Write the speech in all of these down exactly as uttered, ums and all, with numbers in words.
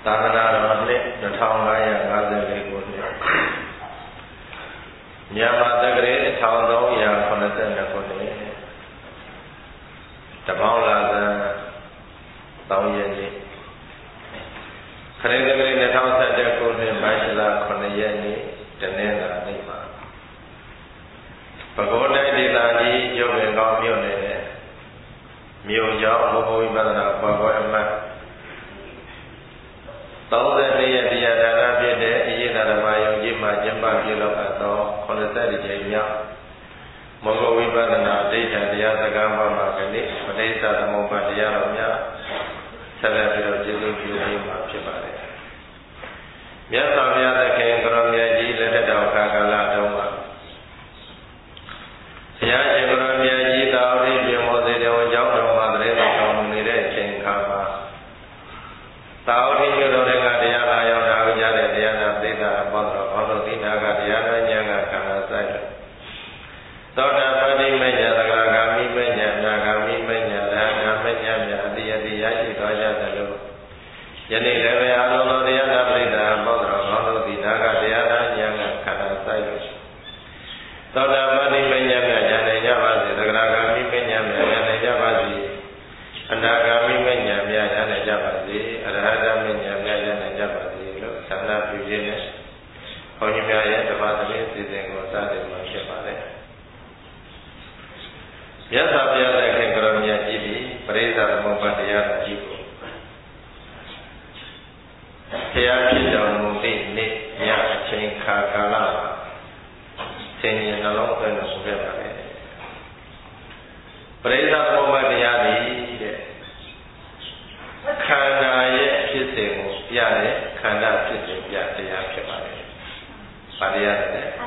သာသနာတော်နှစ်နှစ်ထောင်ငါးရာငါးဆယ်လေးခုနှစ်မြန်မာတက္ကရာတစ်ထောင်သုံးရာခုနှစ်ဆယ်နှစ်ခုနှစ်တပေါင်းလာဇန်သုံးရက်နေ့ခရစ်တက္ကရာနှစ်ထောင်ဆက်တဲ့ခုနှစ်မတ်လခုနှစ်ရက်နေ့တနင်္လာနေ့မှာပဲခူးတိုင်းဒေသကြီးရုပ်ပင်ကောင်းမြို့နယ်နဲ့မြို့ကျောင်းဘုရားဝိပဿနာဘာဝအမတ်သုံးဆယ်နှစ်ရက်တရားဒါနဖြစ်တဲ့အရေးဓမ္မယုံကြည်မှကျင်းပပြုလုပ်အပ်သောခုနှစ်ဆယ်ကြိမ်မြောက်မဂ္ဂဝိပဿနာဒိဋ္ဌံတရားစကားမှမှာကနေ့ပဋိစ္စသမုပ္ပါဒတရားတော်များဆက်လက်ပြီးတော့ကျေးဇူးပြုပေးမှာဖြစ်ပါတယ်။မြတ်စွာဘုရားသခင်ကရောမြတ်ကြီးလက်ထက်တော်ခါကာလတုန်းကဘုရားရှင်ကရောမြတ်ကြီးသာဝတိပြမောစေတော်ကျောင်းတော်မှာတရေတော်တော်မူနေတဲ့အချိန်ခါမှာသာဝတိမြို့တော်ကတရားလာရောက်တာကိုကြားတဲ့တရားနာပိဋကပေါင်းတော်ဘောလို့ဒီနာကတရားနာဉာဏ်ကခန္ဓာဆိုင်လို့သောတာပတိမေညာသဂါဂာမိမေညာနာဂာမိမေညာရဟနာမေညာမြတ်အတိယတိရရှိသွားကြတယ်လို့ယနေ့လည်းပဲအလုံးစုံတရားနာပိဋကပေါင်းတော်ဘောလို့ဒီနာကတရားနာဉာဏ်ကခန္ဓာဆိုင်လို့သောတာပတိမေညာမြတ်ဉာဏ်နဲ့ကြပါစေသဂါဂာမိမေညာမြတ်ဉာဏ်နဲ့ကြပါစေအနာဂါမိမဉ္ဇဉ်များရနိုင်ကြပါစေအရဟတမဉ္ဇဉ်များရနိုင်ကြပါစေလို့ဆန္ဒပြုခြင်းနဲ့ဘုန်းကြီးများရဲ့ဓမ္မသတိစီစဉ်ကိုစတင်မှာဖြစ်ပါတယ်။မြတ်စွာဘုရားသခင်ကရောမြတ်ကြီးသည်ပရိစ္ဆာသမုပ္ပါဒတရားတော်ကြီးကိုဘုရားဖြစ်တော်မူသည့်နေ့ညအချိန်ခါကာလမှာသင်ရင်နှလုံးသွင်းတော်မူခဲ့ပါတယ်။ပရိစ္ဆာသမုပ္ပါဒတရားသည်ခန္ဓာရဲ့ဖြစ်စဉ်ကိုပြတဲ့ခန္ဓာဖြစ်စဉ်ပြတရားဖြစ်ပါတယ်။ဘာတရားလဲ။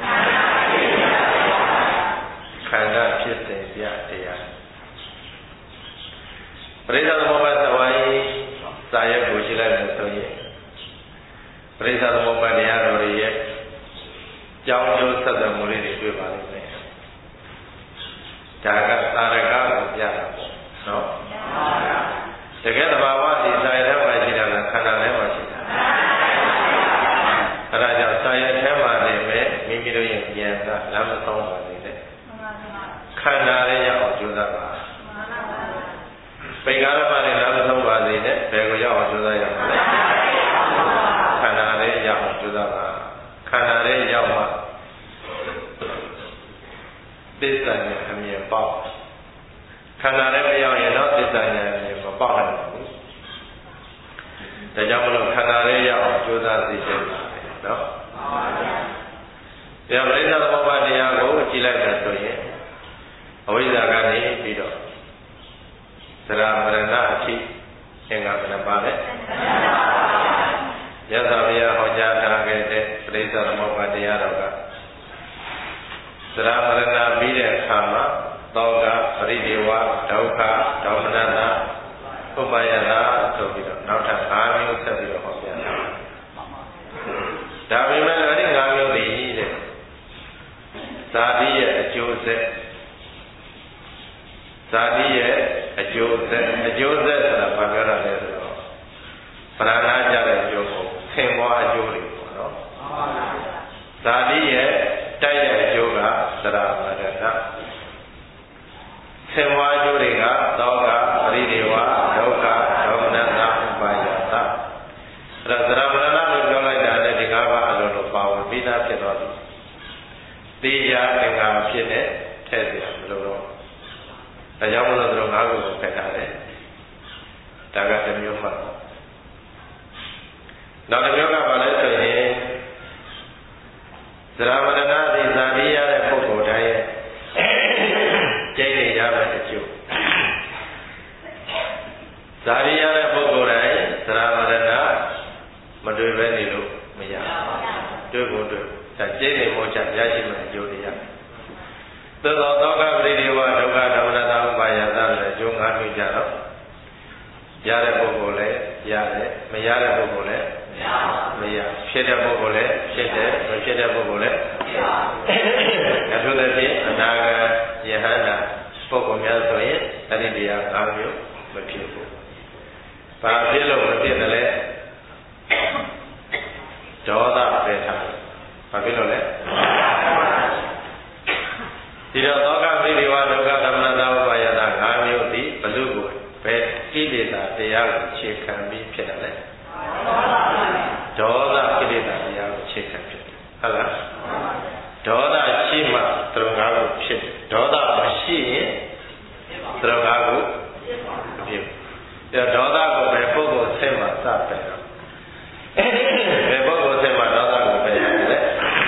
ခန္ဓာဖြစ်စဉ်ပြတရားပရိစ္ဆေသမုပ္ပါဒ်သဝါယီစာရွက်ကိုကြည့်လိုက်လို့ဆိုရင်ပရိစ္ဆေသမုပ္ပါဒ်တရားတော်ရဲ့ကြောင်းကျိုးဆက်သွယ်မှုလေးတွေတွေ့ပါလိမ့်မယ်။ဒါကသာရကကိုပြတာပေါ့နော်။တကယ်တဘာဝဒီစာရထဲမှာရှိတာလားခန္ဓာထဲမှာရှိတာအဲဒါကြောင့်စာရထဲမှာနေမဲ့မိမိတို့ရဲ့ဉာဏ်ကလမ်းမဆုံးပါသေးနဲ့ခန္ဓာရဲ့ရောက်အောင်ကြိုးစားပါပိက္ခာရမနဲ့လမ်းမဆုံးပါသေးနဲ့ဘယ်ကိုရောက်အောင်ကြိုးစားရမလဲခန္ဓာရဲ့ရောက်အောင်ကြိုးစားပါခန္ဓာရဲ့ရောက်မှသစ္စာနဲ့အမြင်ပေါက်ခန္ဓာနဲ့မရောက်ရင်တော့သစ္စာနဲ့မပေါက်နိုင်ဘူး။ဒါကြောင့်မလို့ခန္ဓာလေးရောက်အောင်ကြိုးစားသိခြင်းပါပဲနော်။ဒီပရိစ္ဆေသမုပ္ပါဒ်တရားကိုကြည့်လိုက်တာဆိုရင်အဝိဇ္ဇာကနေပြီးတော့သရမရဏအထိသင်္ကပ္ပပါပဲ။ရသဗျာဟောကြားထားခဲ့တဲ့ပရိစ္ဆေသမုပ္ပါဒ်တရားတော်ကသရမရဏပြီးတဲ့အခါမှာသောကပရိဒေဝဒုက္ခဒေါမနတာဥပါယနာဆိုပြီးတော့နောက်ထပ်၅မျိုးဆက်ပြီးတော့ဟောပြတာဒါပေမဲ့အဲ့ဒီ၅မျိုးတွေတဲ့ဇာတိရဲ့အကျိုးဆက်ဇာတိရဲ့အကျိုးဆက်အကျိုးဆက်ဆိုတာဘာပြောတာလဲဆိုတော့ပရဏာကြတဲ့အကျိုးကိုသင်္ဘောအကျိုးတွေပေါ့နော်ဇာတိရဲ့တိုက်တဲ့အကျိုးကသရမရဏသင်္ဝါကျိုးတွေကသောကပရိဒေဝဒုက္ခဒေါမနတာဥပါယတာအဲ့ဒါသရမဏလို့ပြောလိုက်တာနဲ့ဒီကားပါအလုံးလို့ပါဝင်ပြီးသားဖြစ်သွားပြီသိရအင်္ဂါဖြစ်တဲ့ထည့်เสียမလို့တော့ဒါကြောင့်မလို့သူတို့ငါးခုကိုဖက်ထားတယ်ဒါကတစ်မျိုးမှနောက်တစ်မျိုးကဘာလဲဆိုရင်သရမဏတိဇာတိရတဲ့ပုဂ္ဂိုလ်တိုင်းရဲ့ကျိတ်နေရမယ့်အကျိုးဇာတိရတဲ့ပုဂ္ဂိုလ်တိုင်းသရမရဏမတွေ့ပဲနေလို့မရတွေ့ဖို့တွေ့ဒါကျိတ်နေမို့ချရရှိမယ့်အကျိုးတွေရသို့သောသောကပရိဒေဝဒုက္ခဒေါမနတာဥပါယသလည်းအကျိုးငါးမျိုးကြတော့ရတဲ့ပုဂ္ဂိုလ်လည်းရတယ်မရတဲ့ပုဂ္ဂိုလ်လည်းမရဖြစ်တဲ့ပုဂ္ဂိုလ်လည်းဖြစ်တယ်မဖြစ်တဲ့ပုဂ္ဂိုလ်လည်းမဖြစ်ဒါဆိုတဲ့ဖြင့်အနာဂတ်ယဟန္တာပုဂ္ဂိုလ်များဆိုရင်အဲ့ဒီတရား၅မျိုးမဖြစ်ဘူး။ဘာဖြစ်လို့မဖြစ်တယ်လဲခြေခံပြီးဖြစ်တယ်လေဒေါသကိလေသာတရားကိုခြေခံဖြစ်တယ်ဟုတ်လားဒေါသရှိမှသရငါးကိုဖြစ်တယ်ဒေါသမရှိရင်သရငါးကိုမဖြစ်ဘူးဒေါသကိုဘယ်ပုဂ္ဂိုလ်ဆင်းမှစပယ်တော့ဘယ်ပုဂ္ဂိုလ်ဆင်းမှဒေါသကိုပယ်ရတယ်လဲ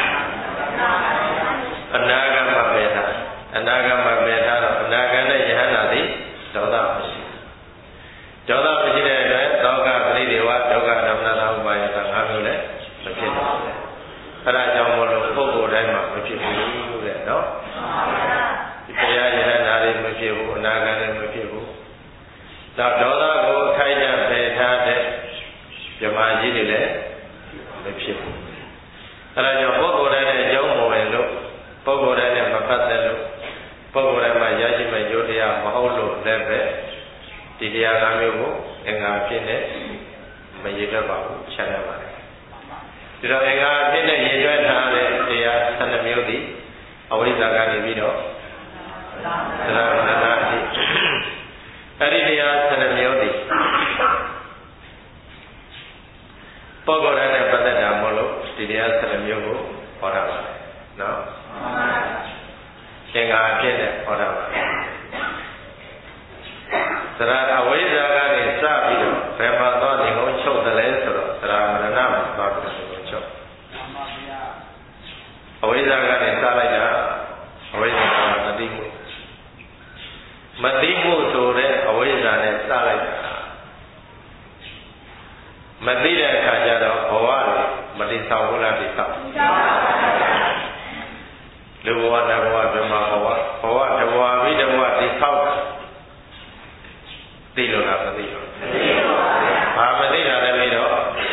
အနာဂတ်မှာပယ်တာအနာဂတ်မှာပယ်တာတော့အနာဂတ်နဲ့ယဟန္တာသည်ဒေါသမရှိဒေါသမရှိတဲ့အတွက်ဒုက္ခပရိဒေဝဒုက္ခဓမ္မနာဥပါယတာငါးမျိုးလည်းမဖြစ်ဘူးအဲ့ဒါကြောင့်မို့လို့ပုဂ္ဂိုလ်တိုင်းမှာမဖြစ်ဘူးတဲ့နော်ဒီတရားယဟန္တာတွေမဖြစ်ဘူးအနာဂတ်လည်းမဖြစ်ဘူးဒါဒေါသကိုခိုက်ကြပယ်ထားတဲ့ဗြဟ္မာကြီးတွေလည်းမဖြစ်ဘူးအဲ့ဒါကြောင့်ပုဂ္ဂိုလ်တိုင်းနဲ့အကြောင်းမဝင်လို့ပုဂ္ဂိုလ်တိုင်းနဲ့မပတ်သက်လို့ပုဂ္ဂိုလ်တိုင်းမှာရရှိမဲ့ယုတ်တရားမဟုတ်လို့လည်းပဲဒီတရား၅မျိုးကိုအင်္ဂါဖြစ်နဲ့မရည်တတ်ပါဘူးခြံရပါတယ်ဒီတော့အင်္ဂါဖြစ်နဲ့ရည်ရွယ်ထားတဲ့တရား၁၂မျိုးသည်အဝိဇ္ဇာကနေပြီးတော့သရဏနာအထိအဲ့ဒီတရား၁၂မျိုးသည်ပုဂ္ဂိုလ်တိုင်းနဲ့ပတ်သက်တာမဟုတ်လို့ဒီတရား၁၂မျိုးကိုဟောတာပါတယ်နော်အင်္ဂါဖြစ်နဲ့ဟောတာပါသရအဝိဇ္ဇာကနေစပြီးတော့ဘယ်မှာသွားဒီကုန်းချုပ်တယ်လဲဆိုတော့သရမရဏမှာသွားပြီးတော့ဒီကုန်းချုပ်အဝိဇ္ဇာကနေစလိုက်တာအဝိဇ္ဇာကမသိမှုမသိမှုဆိုတဲ့အဝိဇ္ဇာနဲ့စလိုက်တာမသိတဲ့အခါကျတော့ဘဝတွေမတိဆောင်ဘူးလားတိဆောင်လူဘဝနတ်ဘဝဗြဟ္မာဘဝဘဝတဘဝပြီးတဘဝတိဆောက်သိလို့လားမသိလို့ဘာမသိတာလဲပြီးတော့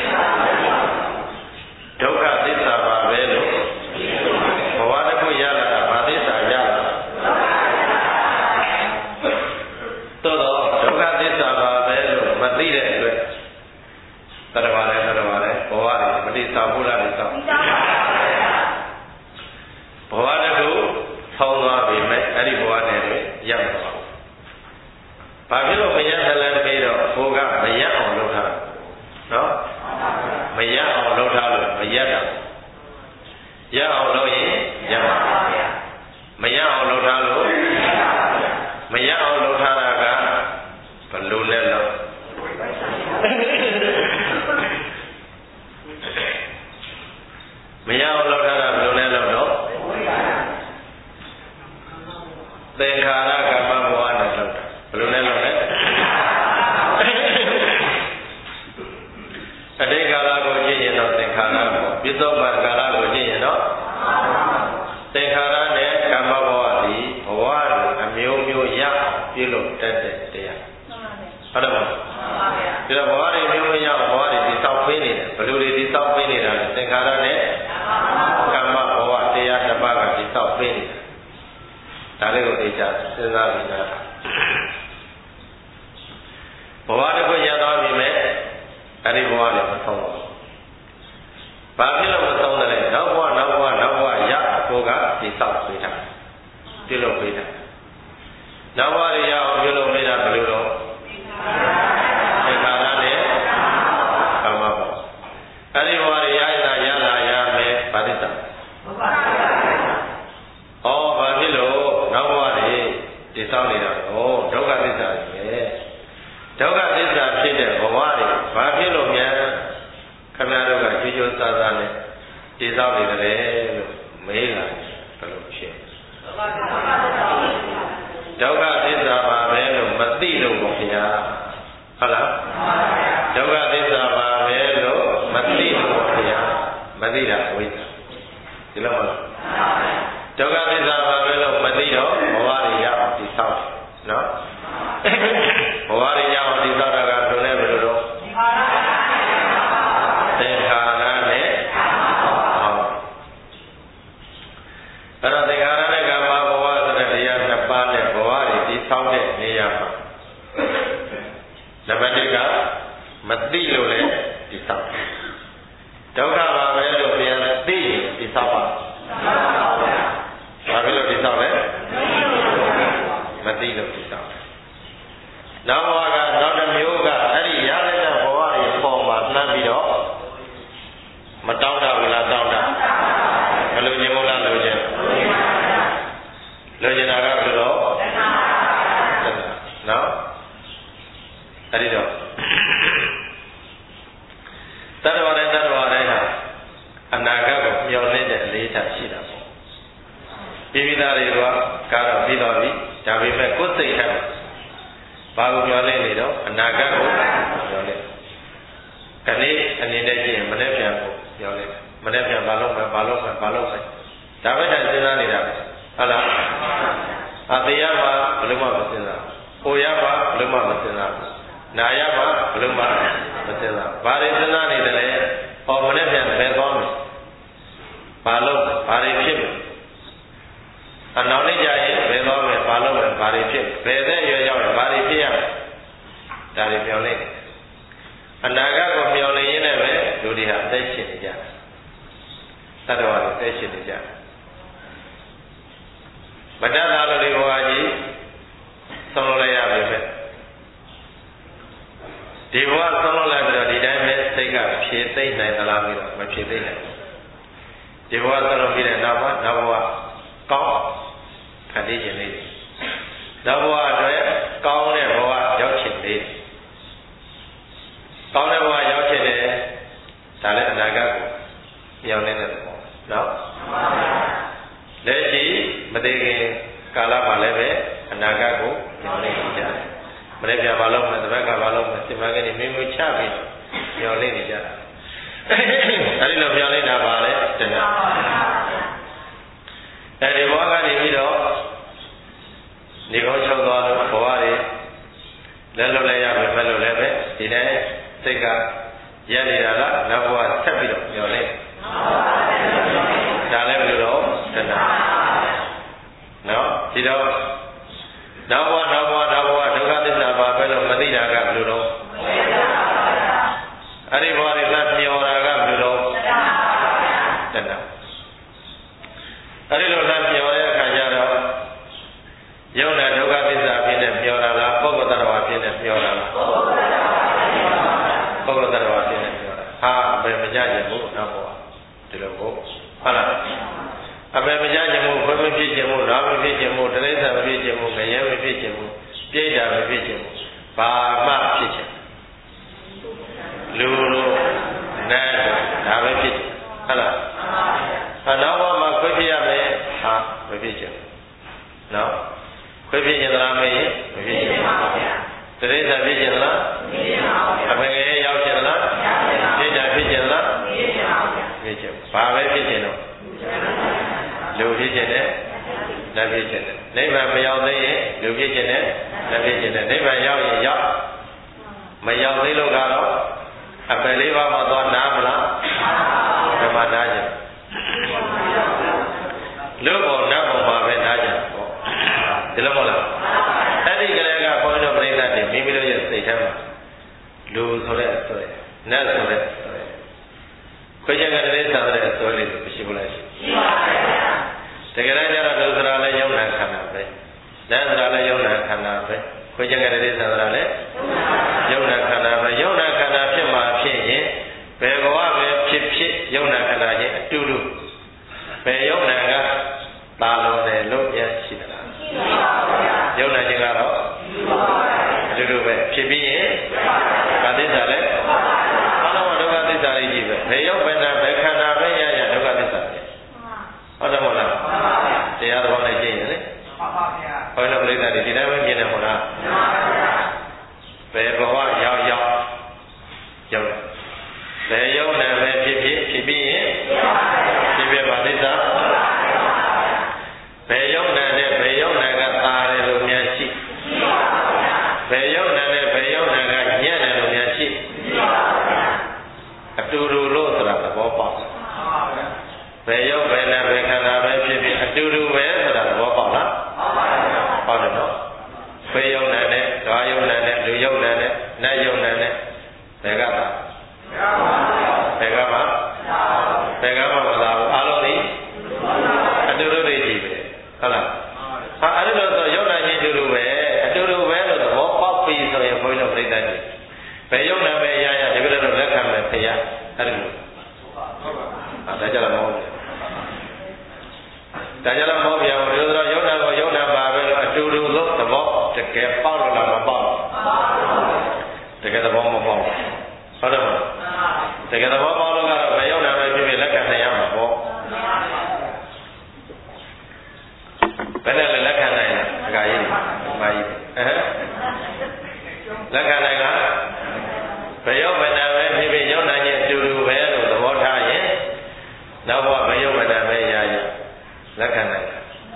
ဒုက္ခသစ္စာပါပဲလို့ဘဝတစ်ခုရလာတာဘာသစ္စာရလာသို့တော့ဒုက္ခသစ္စာပါပဲလို့မသိတဲ့အတွက်တရပါလဲတရပါလဲဘဝတွေမတိဆောက်ဘူးလားတိဆောက်ဘဝတစ်ခုဆောင်းသွားပြီမဲ့အဲ့ဒီဘဝနဲ့လည်းရမှာပါဘာဖြစ်လို့မရသလဲတပည့်တော့ကိုကမရအောင်လုပ်ထားတာနော်မရအောင်လုပ်ထားလို့မရတာရအောင်လုပ်ရင်ရမှာမရအောင်လုပ်ထားလို့မရအောင်လုပ်ထားတာကဘယ်လိုလဲလို့မရအောင်လုပ်ထားတာဘယ်လိုလဲလို့တော့သင်္ခါရကမ္မဘဝနဲ့လုပ်တာဘယ်လိုလဲလို့လဲအတိတ်ကာလကိုကြည့်ရင်တော့သင်္ခါရပေါ့ပြစ္ဆုတ်ပံကာလကိုကြည့်ရင်တော့သင်္ခါရနဲ့ကမ္မဘဝဒီဘဝတွေအမျိုးမျိုးရအောင်ပြုလုပ်တတ်တဲ့တရားဟုတ်တယ်မဟုတ်ဒီတော့ဘဝတွေမျိုးမျိုးရအောင်ဘဝတွေဒီစောက်ပေးနေတယ်ဘယ်လိုတွေဒီစောက်ပေးနေတာလဲသင်္ခါရနဲ့ကမ္မဘဝတရားတစ်ပါးကဒီစောက်ပေးနေတာဒါလေးကိုသိကြစဉ်းစားပြီးသားဘဝတစ်ခုရသွားပြီမဲ့အဲ့ဒီဘဝလည်းမဆုံးဘူး။ဘာဖြစ်လို့မဆုံးတယ်လဲ။နောက်ဘဝနောက်ဘဝနောက်ဘဝရကိုကဒီစောက်ပေးတာ။ပြုလုပ်ပေးတာ။နောက်ဘဝရအောင်ပြုလုပ်ပေးတာဘယ်လိုတော့သင်္ခါရနဲ့ကမ္မဘဝ။အဲ့ဒီဘဝရရလာရလာရမယ်ဗာတိတ္တ။ဟုတ်ပါဘူး။ဩဘာဖြစ်လို့နောက်ဘဝတွေဒီစောက်နေတာ။ဩဒုက္ခသစ္စာကြီးပဲ။ဒုက္ခသစ္စာဖြစ်တဲ့ဘဝတွေဘာဖြစ်လို့များခင်ဗျားတို့ကကြွကြွဆာဆာနဲ့တည်ဆောက်နေတယ်လို့မေးလာဘယ်လိုဖြစ်ဒုက္ခသစ္စာပါပဲလို့မသိလို့ပေါ့ခင်ဗျာဟုတ်လားဒုက္ခသစ္စာပါပဲလို့မသိလို့ခင်ဗျာမသိတာဝိဇ္ဇာဒီလိုမဟုတ်ဒုက္ခသစ္စာပါပဲလို့မသိတော့ဘဝတွေရအောင်တည်ဆောက်နော်ဘဝရရောက်ဒီသောတာကဘယ်လိုလဲဘယ်လိုတော့သင်္ခါရနဲ့အဲ့တော့သင်္ခါရနဲ့ကမ္မဘဝဆိုတဲ့တရားနှစ်ပါးနဲ့ဘဝတွေဒီဆောက်တဲ့နေရာမှာနံပါတ်တစ်ကမသိလို့လဲဒီဆောက်ဒုက္ခပါပဲလို့ပြန်သိဒီဆောက်ပါဘာဖြစ်လို့ဒီဆောက်လဲမသိလို့ဒီဆောက်နောက်ဘဝကနောက်တစ်မျိုးကအဲ့ဒီရနှမ်းပြီးတော့မတောင်းတဘူးလားတောင်းတမလိုချင်ဘူးလားလိုချင်လိုချင်တာကဘယ်လိုနော်အဲ့ဒီတော့တတ္တဝါတိုင်းတတ္တဝါတိုင်းဟာအနာဂတ်ကိုမျှော်လင့်တဲ့အလေးထားရှိတာပေါ့ပြည်ပြည်သားတွေကကတော့ပြီးတော့ပြီဒါပေမဲ့ကိုယ်စိတ်ထဲဘာကိုမျှော်လင့်နေတော့အနာဂတ်ကိုမျှော်လင့်ခဏလေးအနေနဲ့ကြည့်ရင်မနေ့ပြန်ကိုမျှော်လင့်မနေ့ပြန်ဘာလုပ်မယ်ဘာလုပ်မယ်ဘာလုပ်မယ်ဒါပဲတိုင်းစဉ်းစားနေတာပဲဟုတ်လားအတရားမှာဘယ်လိုမှမစဉ်းစားဟိုရပါဘယ်လိုမှမစဉ်းစားနာရပါဘယ်လိုမှမစဉ်းစားဘာတွေစဉ်းစားနေတယ်လဲဟောမနေ့ပြန်ဘယ်သွားမယ်ဘာလုပ်ဘာတွေဖြစ်မယ်အနောက်နေ့ကျရင်ဘယ်သွားမယ်ဘာလုပ်မယ်ဘာတွေဖြစ်ဘယ်သက်ရွယ်ရောက်ရင်ဘာတွေဖြစ်ရမယ်ဒါတွေပြောင်းနေတယ်အနာဂတ်ကိုမျှော်လင့်ရင်းနဲ့ပဲလူတွေဟာအသက်ရှင်နေကြတယ်သတ္တဝါတွေအသက်ရှင်နေကြတယ်မတတ်တာလူတွေဘဝကြီးဆုံးလို့လိုက်ရပြီပဲဒီဘဝဆုံးလို့လိုက်ပြီးတော့ဒီတိုင်းပဲစိတ်ကဖြည့်သိမ့်နိုင်သလားပြီးတော့မဖြည့်သိမ့်နိုင်ဘူးဒီဘဝဆုံးလို့ပြီးတဲ့နောက်မှာနောက်ဘဝကောင်းခန္တီးခြင်းလေးနောက်ဘဝအတွက်ကောင်းတဲ့ဘဝရောက်ခြင်းလေးကောင်းတဲ့ဘဝရောက်ခြင်းလေးဒါလည်းအနာဂတ်ကိုပြောင်းနေတဲ့ပုံနော်လက်ရှိမသေးခင်ကာလမှာလည်းပဲအနာဂတ်ကိုပြောင်းနေကြတယ်မနေ့ပြန်မလုပ်မယ်တပတ်ကမလုပ်မယ်စိတ်မကနေမိမိချပြီးပြောင်းနေကြတာအဲဒီလိုပြောင်းနေတာပါလေတကယ်အဲဒီဘဝကနေပြီးတော့နေကောင်းချုပ်သွားလို့ဘဝတွေလက်လွတ်လိုက်ရမယ်မလို့လည်းပဲဒီတိုင်းစိတ်ကရက်နေတာကနောက်ဘဝဆက်ပြီးတော့ပြောင်းနေဒါလည်းဘယ်လိုတော့တဏှာနော်ဒီတော့နောက်ဘဝနောက်ဘဝနောက်ဘဝဒုက္ခသစ္စာပါပဲလို့မသိတာကဘယ်လိုတော့အဲ့ဒီဘဝတွေလက်မျောတာကဘယ်လိုတော့တဏှာအဲ့ဒီလိုလက်မျောတဲ့အခါကျတော့ယုံတဲ့ဒုက္ခသစ္စာဖြစ်နေမျောတာလားပုဂ္ဂိုလ်တ attva ဖြစ်နေမျောတာလားပုဂ္ဂိုလ်တ attva ဖြစ်နေမျောတာဟာဘယ်မကြခြင်းဘူးနောက်ဘဝဒီလိုကိုဟုတ်လားအပေမကြခြင်းမို့ဘယ်မဖြစ်ခြင်းမို့လားမဖြစ်ခြင်းမို့တိရစ္ဆာန်မဖြစ်ခြင်းမို့ငရဲမဖြစ်ခြင်းမို့ပြိတ္တာမဖြစ်ခြင်းမို့ဘာမှဖြစ်ခြင်းလူလိုနတ်ဒါပဲဖြစ်ခြင်းဟုတ်လားအနောက်ဘဝမှာခွင့်ပြရမယ်ဟာမဖြစ်ခြင်းနော်ခွင့်ပြခြင်းလားမေးရင်မဖြစ်ခြင်းပါဗျာတိရစ္ဆာန်ဖြစ်ခြင်းလားမဖြစ်ခြင်းပါဗျာအပေငရဲရောက်ခြင်းလားပြိတ္တာဖြစ်ခြင်းလားမဖြစ်ခြင်းပါဗျာဖြစ်ခြင်းဘာပဲဖြစ်ခြင်းတော့လူဖြစ်ခြင်းနဲ့နတ်ဖြစ်ခြင်းနဲ့နိဗ္ဗာန်မရောက်သေးရင်လူဖြစ်ခြင်းနဲ့နတ်ဖြစ်ခြင်းနဲ့နိဗ္ဗာန်ရောက်ရင်ရောက်မရောက်သေးလို့ကတော့အပယ်လေးပါးမှာသွားနားမလားဘယ်မှာနားကြလူပေါ်နတ်ပေါ်မှာပဲနားကြပေါ့ဒီလိုမဟုတ်လားအဲ့ဒီကလေးကဘုန်းတော်ပြိဿတွေမိမိတို့ရဲ့စိတ်ထဲမှာလူဆိုတဲ့အစွဲနတ်ဆိုတဲ့အစွဲခွေးချက်ကလေးစားတဲ့အစွဲလေးကိုမရှိဘူးလားရှိပါဘူးတကယ်တမ်းကျတော့ဒုစရာလည်းယုံနာခန္ဓာပဲနတ်စရာလည်းယုံနာခန္ဓာပဲခွေးချက်ကလေးစားတာလည်းယုံနာခန္ဓာပဲယုံနာခန္ဓာဖြစ်မှာဖြစ်ရင်ဘယ်ဘဝပဲဖြစ်ဖြစ်ယုံနာခန္ဓာချင်းအတူတူဘယ်ယုံနာကတာလုံးတယ်လို့ရရှိသလားရှိပါဘူးယုံနာချင်းကတော့အတူတူပဲဖြစ်ပြီးရင်ဘာသစ္စာလဲအလုံးဒုက္ခသစ္စာလေးကြီးပဲဘယ်ယုံဘယ်နာဘယ်ခန္ဓာပဲရရဒုက္ခသစ္စာပဲဟုတ်တယ်မဟုတ်လားတရားတော်နဲ့ကျင့်ရင်လေမှန်ပါဗျာဘုရားပြိဿတွေဒီတိုင်းပဲကျင့်တယ်မဟုတ်လားမှန်ပါဗျာဘယ်ဘဝရောက်ရောက်ရောက်တယ်ဘယ်ယုံနဲ့ပဲဖြစ်ဖြစ်ဖြစ်ပြီးရင်ဖြစ်ဖြစ်ပါသစ္စာဘယ်ယုံနဲ့ဘယ်ယုံနဲ့ကသာတယ်လို့များရှိဘယ်ယုံနဲ့ဘယ်ယုံနဲ့ကညံ့တယ်လို့များရှိအတူတူလို့ဆိုတာသဘောပေါက်ဘယ်ယုံဘယ်နဲ့ဘယ်ခန္ဓာပဲဖြစ်ဖြစ်အတူတူပဲဆိုတာသဘောပေါက်လားဟုတ်တယ်နော်ဘယ်ယုံနဲ့ဓာယုံနဲ့လူယုံနဲ့နတ်ယုံနဲ့ဘယ်ကပါဘယ်ကပါဘယ်ကမှမလာဘူးအားလုံးဒီအတူတူတွေကြီးပဲဟုတ်လားဟာအဲ့လိုဆိုယုံနာချင်းအတူတူပဲအတူတူပဲလို့သဘောပေါက်ပြီဆိုရင်ဘုန်းကြီးတို့ပြိဿတွေဘယ်ယုံနာပဲရရဒီလိုလိုလက်ခံမယ်ရအဲ့ဒါလို့ဒါကြတော့မဟုတ်ဘူးဒါကြတော့မဟုတ်ပြန်ဘူးဒီလိုဆိုတော့ယုံနာကိုယုံနာပါပဲလို့အတူတူလို့သဘောတကယ်ပေါက်လို့လားမပေါက်တကယ်သဘောမပေါက်ဟုတ်တယ်မလားတကယ်သဘောပေါက်လို့ကတော့ဘယ်ယုံနာပဲဖြစ်ဖြစ်လက်ခံနိုင်ရမှာပေါ့ဘယ်နဲ့လဲလက်ခံနိုင်လားဒကာကြီးမာကြီးအဲလက်ခံနိုင်လားဘယ်ရောက်မနာပဲဖြစ်ဖြစ်ရောက်နိုင်ခြင်းအတူတူပဲလို့သဘောထားရင်နောက်ဘဝဘယ်ရောက်မနာပဲရရလက်ခံနိုင်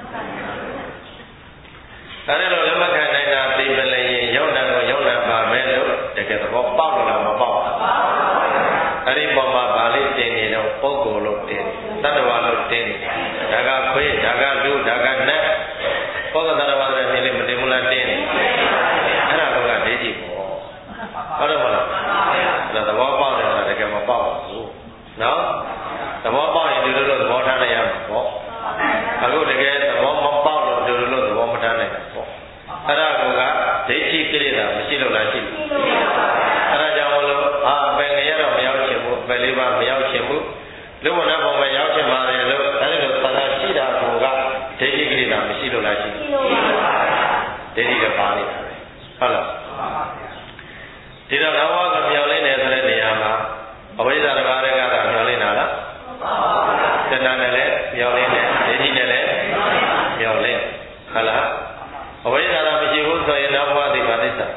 တာဒါနဲ့လို့လက်မခံနိုင်တာသိပလရင်ရောက်နာကိုရောက်နာပါမယ်လို့တကယ်သဘောပေါက်လို့လားမပေါက်ဘူးအဲ့ဒီပေါ်မှာဗာလိတင်နေတော့ပုဂ္ဂိုလ်လို့တင်တတ္တဝါလို့တင်ဒါကခွေးဒါကလူဒါကနတ်ပုဂ္ဂိုလ်တတ္တဝါတွေနေလေမတင်ဘူးလားတင်အဲ့ဒါကဒိဋ္ဌိပေါ့ဟုတ်တယ်မလားဒါသဘောပေါက်တယ်ဆိုတာတကယ်မပေါက်ဘူးနော်သဘောပေါက်ရင်ဒီလိုလိုသဘောထားနိုင်ရမှာပေါ့အခုတကယ်သဘောမပေါက်လို့ဒီလိုလိုသဘောမထားနိုင်ဘူးပေါ့အဲ့ဒါကဒိဋ္ဌိကိလေသာမရှိလို့လားရှိလို့အဲ့ဒါကြောင့်မလို့အာအပင်ငရတော့မရောက်ချင်ဘူးအပင်လေးပါမရောက်ချင်ဘူးလူဝဏ္ဏဘုံမှာရောက်ချင်ပါတယ်လို့အဲ့ဒီလိုသတာရှိတာကဒိဋ္ဌိကိလေသာမရှိလို့လားရှိလို့ဒိဋ္ဌိကပါနေတာပဲဟုတ်လားဒီတော့လောဘကပြောင်းလဲနေဆိုတဲ့နေရာမှာအဝိဇ္ဇာတစ်ပါးတည်းကတော့ပြောင်းလဲနေတာလားတဏှာနဲ့လည်းပြောင်းလဲနေဒိဋ္ဌိနဲ့လည်းပြောင်းလဲဟုတ်လားအဝိဇ္ဇာမရှိဘူးဆိုရင်နောက်ဘဝသိပါသစ္စာ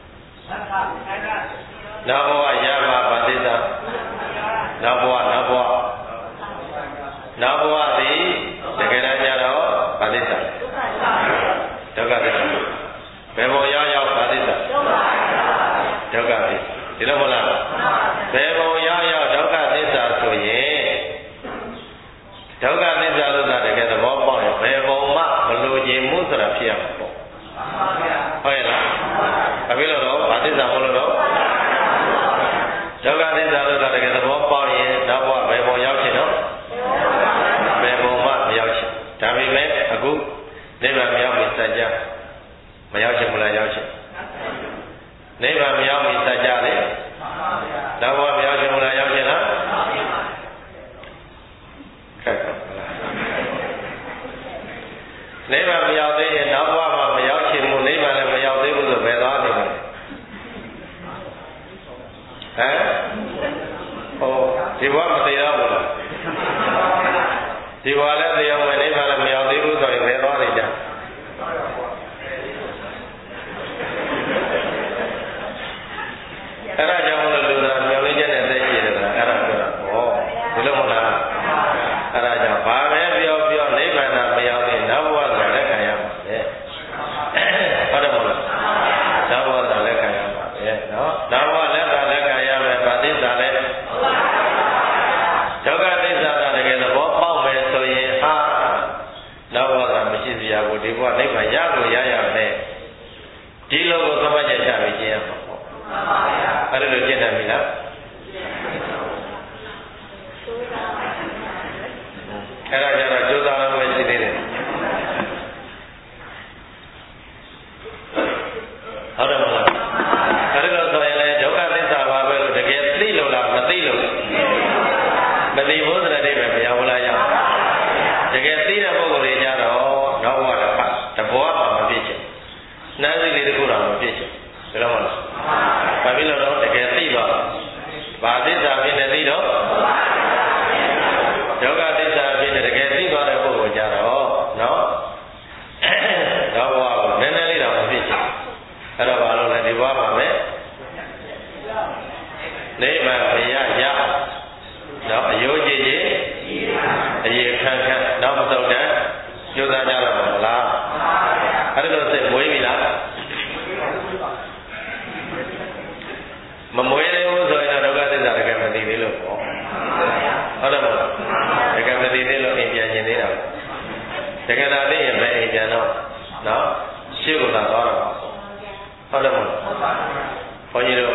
နောက်ဘဝရပါပါသစ္စာနောက်ဘဝနောက်ဘဝနောက်ဘဝသည်တကယ်တမ်းကျတော့ပါသစ္စာဒုက္ခသစ္စာဘယ်ပုံရောက်ရောက်ပါသစ္စာဒုက္ခသစ္စာဒီလိုမဟုတ်လားဘယ်ပုံရောက်ရောက်ဒုက္ခသစ္စာဆိုရင်ဒုက္ခသစ္စာလို့သာတကယ်သဘောပေါက်ရင်ဘယ်ပုံမှမလိုချင်မှုဆိုတာဖြစ်ရမှာပေါ့ဟုတ်ရဲ့လားအဖေလို့တော့ဘာသစ္စာမလို့တော့ဒုက္ခသစ္စာလို့သာတကယ်သဘောပေါက်ရင်နောက်ဘဝဘယ်ပုံရောက်ချင်တော့ဘယ်ပုံမှမရောက်ချင်ဒါပေမဲ့အခုနိဗ္ဗာန်မရောက်မီစัจ जा မရောက်ချင်မလားရောက်ချင်နိဗ္ဗာန်မရောက်မီစัจ जा လေနောက်ဘဝမရောက်ချင်မလားရောက်ချင်လားခက်ပါလားနိဗ္ဗာန်မရောက်သေးရင်နောက်ဘဝမှာမရောက်ချင်ဘူးနိဗ္ဗာန်လည်းမရောက်သေးဘူးဆိုဘယ်သွားနေမလဲဟမ်ဟောဒီဘဝမသေးတော့ဘူးလားဒီဘဝလည်းသေအောင်မယ်နိဗ္ဗာန်လည်းမရောက်သေးဘူးဆိုရင်ဘယ်သွားနေကြအဲ့ဒါကြောင့်လို့လူသားမျောလင်းချက်နဲ့သိရှိတယ်ဆိုတာအဲ့ဒါပြောတာဟောဒီလိုမဟုတ်လားအဲ့ဒါကြောင့်ဘာပဲပြောပြောနိဗ္ဗာန်မရောက်သေးနောက်ဘဝကလက်ခံရမှာလေဟုတ်တယ်မဟုတ်လားနောက်ဘဝကလက်ခံရမှာပဲနော်နောက်ဘဝလက်ခံလက်ခံရမယ်ဗာသစ္စာလည်းဒုက္ခသစ္စာကတကယ်သဘောပေါက်မယ်ဆိုရင်ဟာနောက်ဘဝကမရှိစရာကိုဒီဘဝနိဗ္ဗာန်ရကိုရရမယ်ဒီလိုကိုသမတ်ချက်ချပြီးကျင့်ရမှာပေါ့အဲ့ဒါလိုကျင့်တယ်ပြီလားအဲ့ဒါကြတော့ကြိုးစားလို့ပဲရှိသေးတယ်ဟုတ်တယ်မလားအဲ့ဒါလို့ဆိုရင်လည်းဒုက္ခသစ္စာပါပဲလို့တကယ်သိလို့လားမသိလို့မသိဘူးဆိုတဲ့အိဗယ်မရောက်ဘူးလားရောက်တကယ်သိတဲ့ပုဂ္ဂိုလ်တွေကြတော့နောက်ဘဝတစ်ခါတဘောမှမဖြစ်ချင်နှမ်းစိတ်လေးတစ်ခုတော့မဖြစ်ချင်ဘယ်လိုမလဲဘာဖြစ်လို့တော့တကယ်သိပါဘာသစ္စာဖြစ်နေသိတော့ဒုက္ခသစ္စာဖြစ်နေတကယ်သိသွားတဲ့ပုဂ္ဂိုလ်ကြတော့နော်နောက်ဘဝကိုနည်းနည်းလေးတော့မဖြစ်ချင်အဲ့တော့ဘာလို့လဲဒီဘဝမှာပဲနိဗ္ဗာန်မရရတော့အယုံကြည်ကြည်အရေခံခံနောက်မတော့တဲ့ကျိုးစားကြတော့မလားအဲ့ဒါလို့စိတ်မွေးပြီလားမမွေးသေးဘူးဆိုရင်တော့ဒုက္ခသစ္စာတကယ်မသိသေးလို့ပေါ့ဟုတ်တယ်မဟုတ်တကယ်မသိသေးလို့အိမ်ပြန်ရှင်သေးတာတကယ်သာသိရင်ပဲအိမ်ပြန်တော့နော်ရှေ့ကလာတော့တာဟုတ်တယ်မဟုတ်ဘုန်းကြီးတို့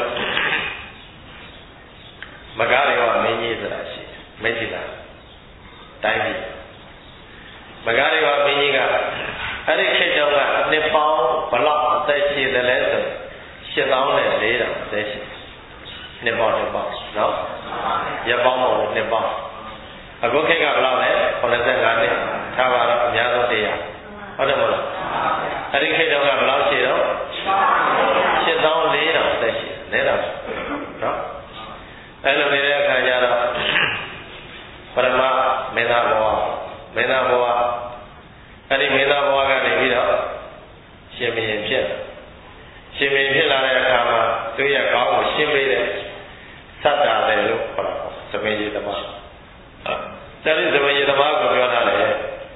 မကားတွေရောမင်းကြီးဆိုတာရှိတယ်မရှိလားတိုင်းပြည်မကားတွေရောမင်းကြီးကအဲ့ဒီခေတ်တုန်းကနှစ်ပေါင်းဘလောက်အသက်ရှိတယ်လဲဆိုရှစ်သောင်းနဲ့လေးတောင်အသက်ရှိနှစ်ပေါင်းနှစ်ပေါင်းနော်ရက်ပေါင်းမို့နှစ်ပေါင်းအခုခေတ်ကဘယ်လောက်လဲခုနှစ်ဆယ်ငါနှစ်ထားပါတော့အများဆုံးတရားဟုတ်တယ်မလားအဲ့ဒီခေတ်တုန်းကဘယ်လောက်ရှိတော့ရှစ်သောင်းလေးထောင်သက်ရှိလဲတော့နော်အဲ့လိုနေတဲ့အခါကျတော့ပရမမင်းသားဘဝမင်းသားဘဝအဲ့ဒီမင်းသားဘဝကနေပြီးတော့ရှင်ဘုရင်ဖြစ်ရှင်ဘုရင်ဖြစ်လာတဲ့အခါမှာသူရဲ့ကောင်းကိုရှင်းပေးတဲ့သတ္တာလေလို့ခေါ်တာပေါ့သမင်ကြီးသမားအဲ့ဒီသမင်ကြီးသမားကိုပြောတာလေ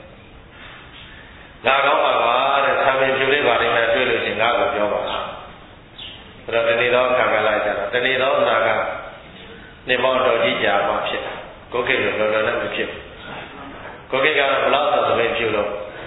ငါကောင်းပါပါတဲ့ဆံပင်ဖြူလေးပါလိမ့်မယ်တွေ့လို့ချင်းငါ့ကိုပြောပါဆိုတော့တဏီသောအခါကလာကြတော့တဏီသောအခါကနေပေါင်းတော်ကြီးကြာမှဖြစ်တာကိုကိလိုလောလောနဲ့မဖြစ်ဘူးကိုကိကတော့ဘလောက်ဆိုသမင်ဖြူလို့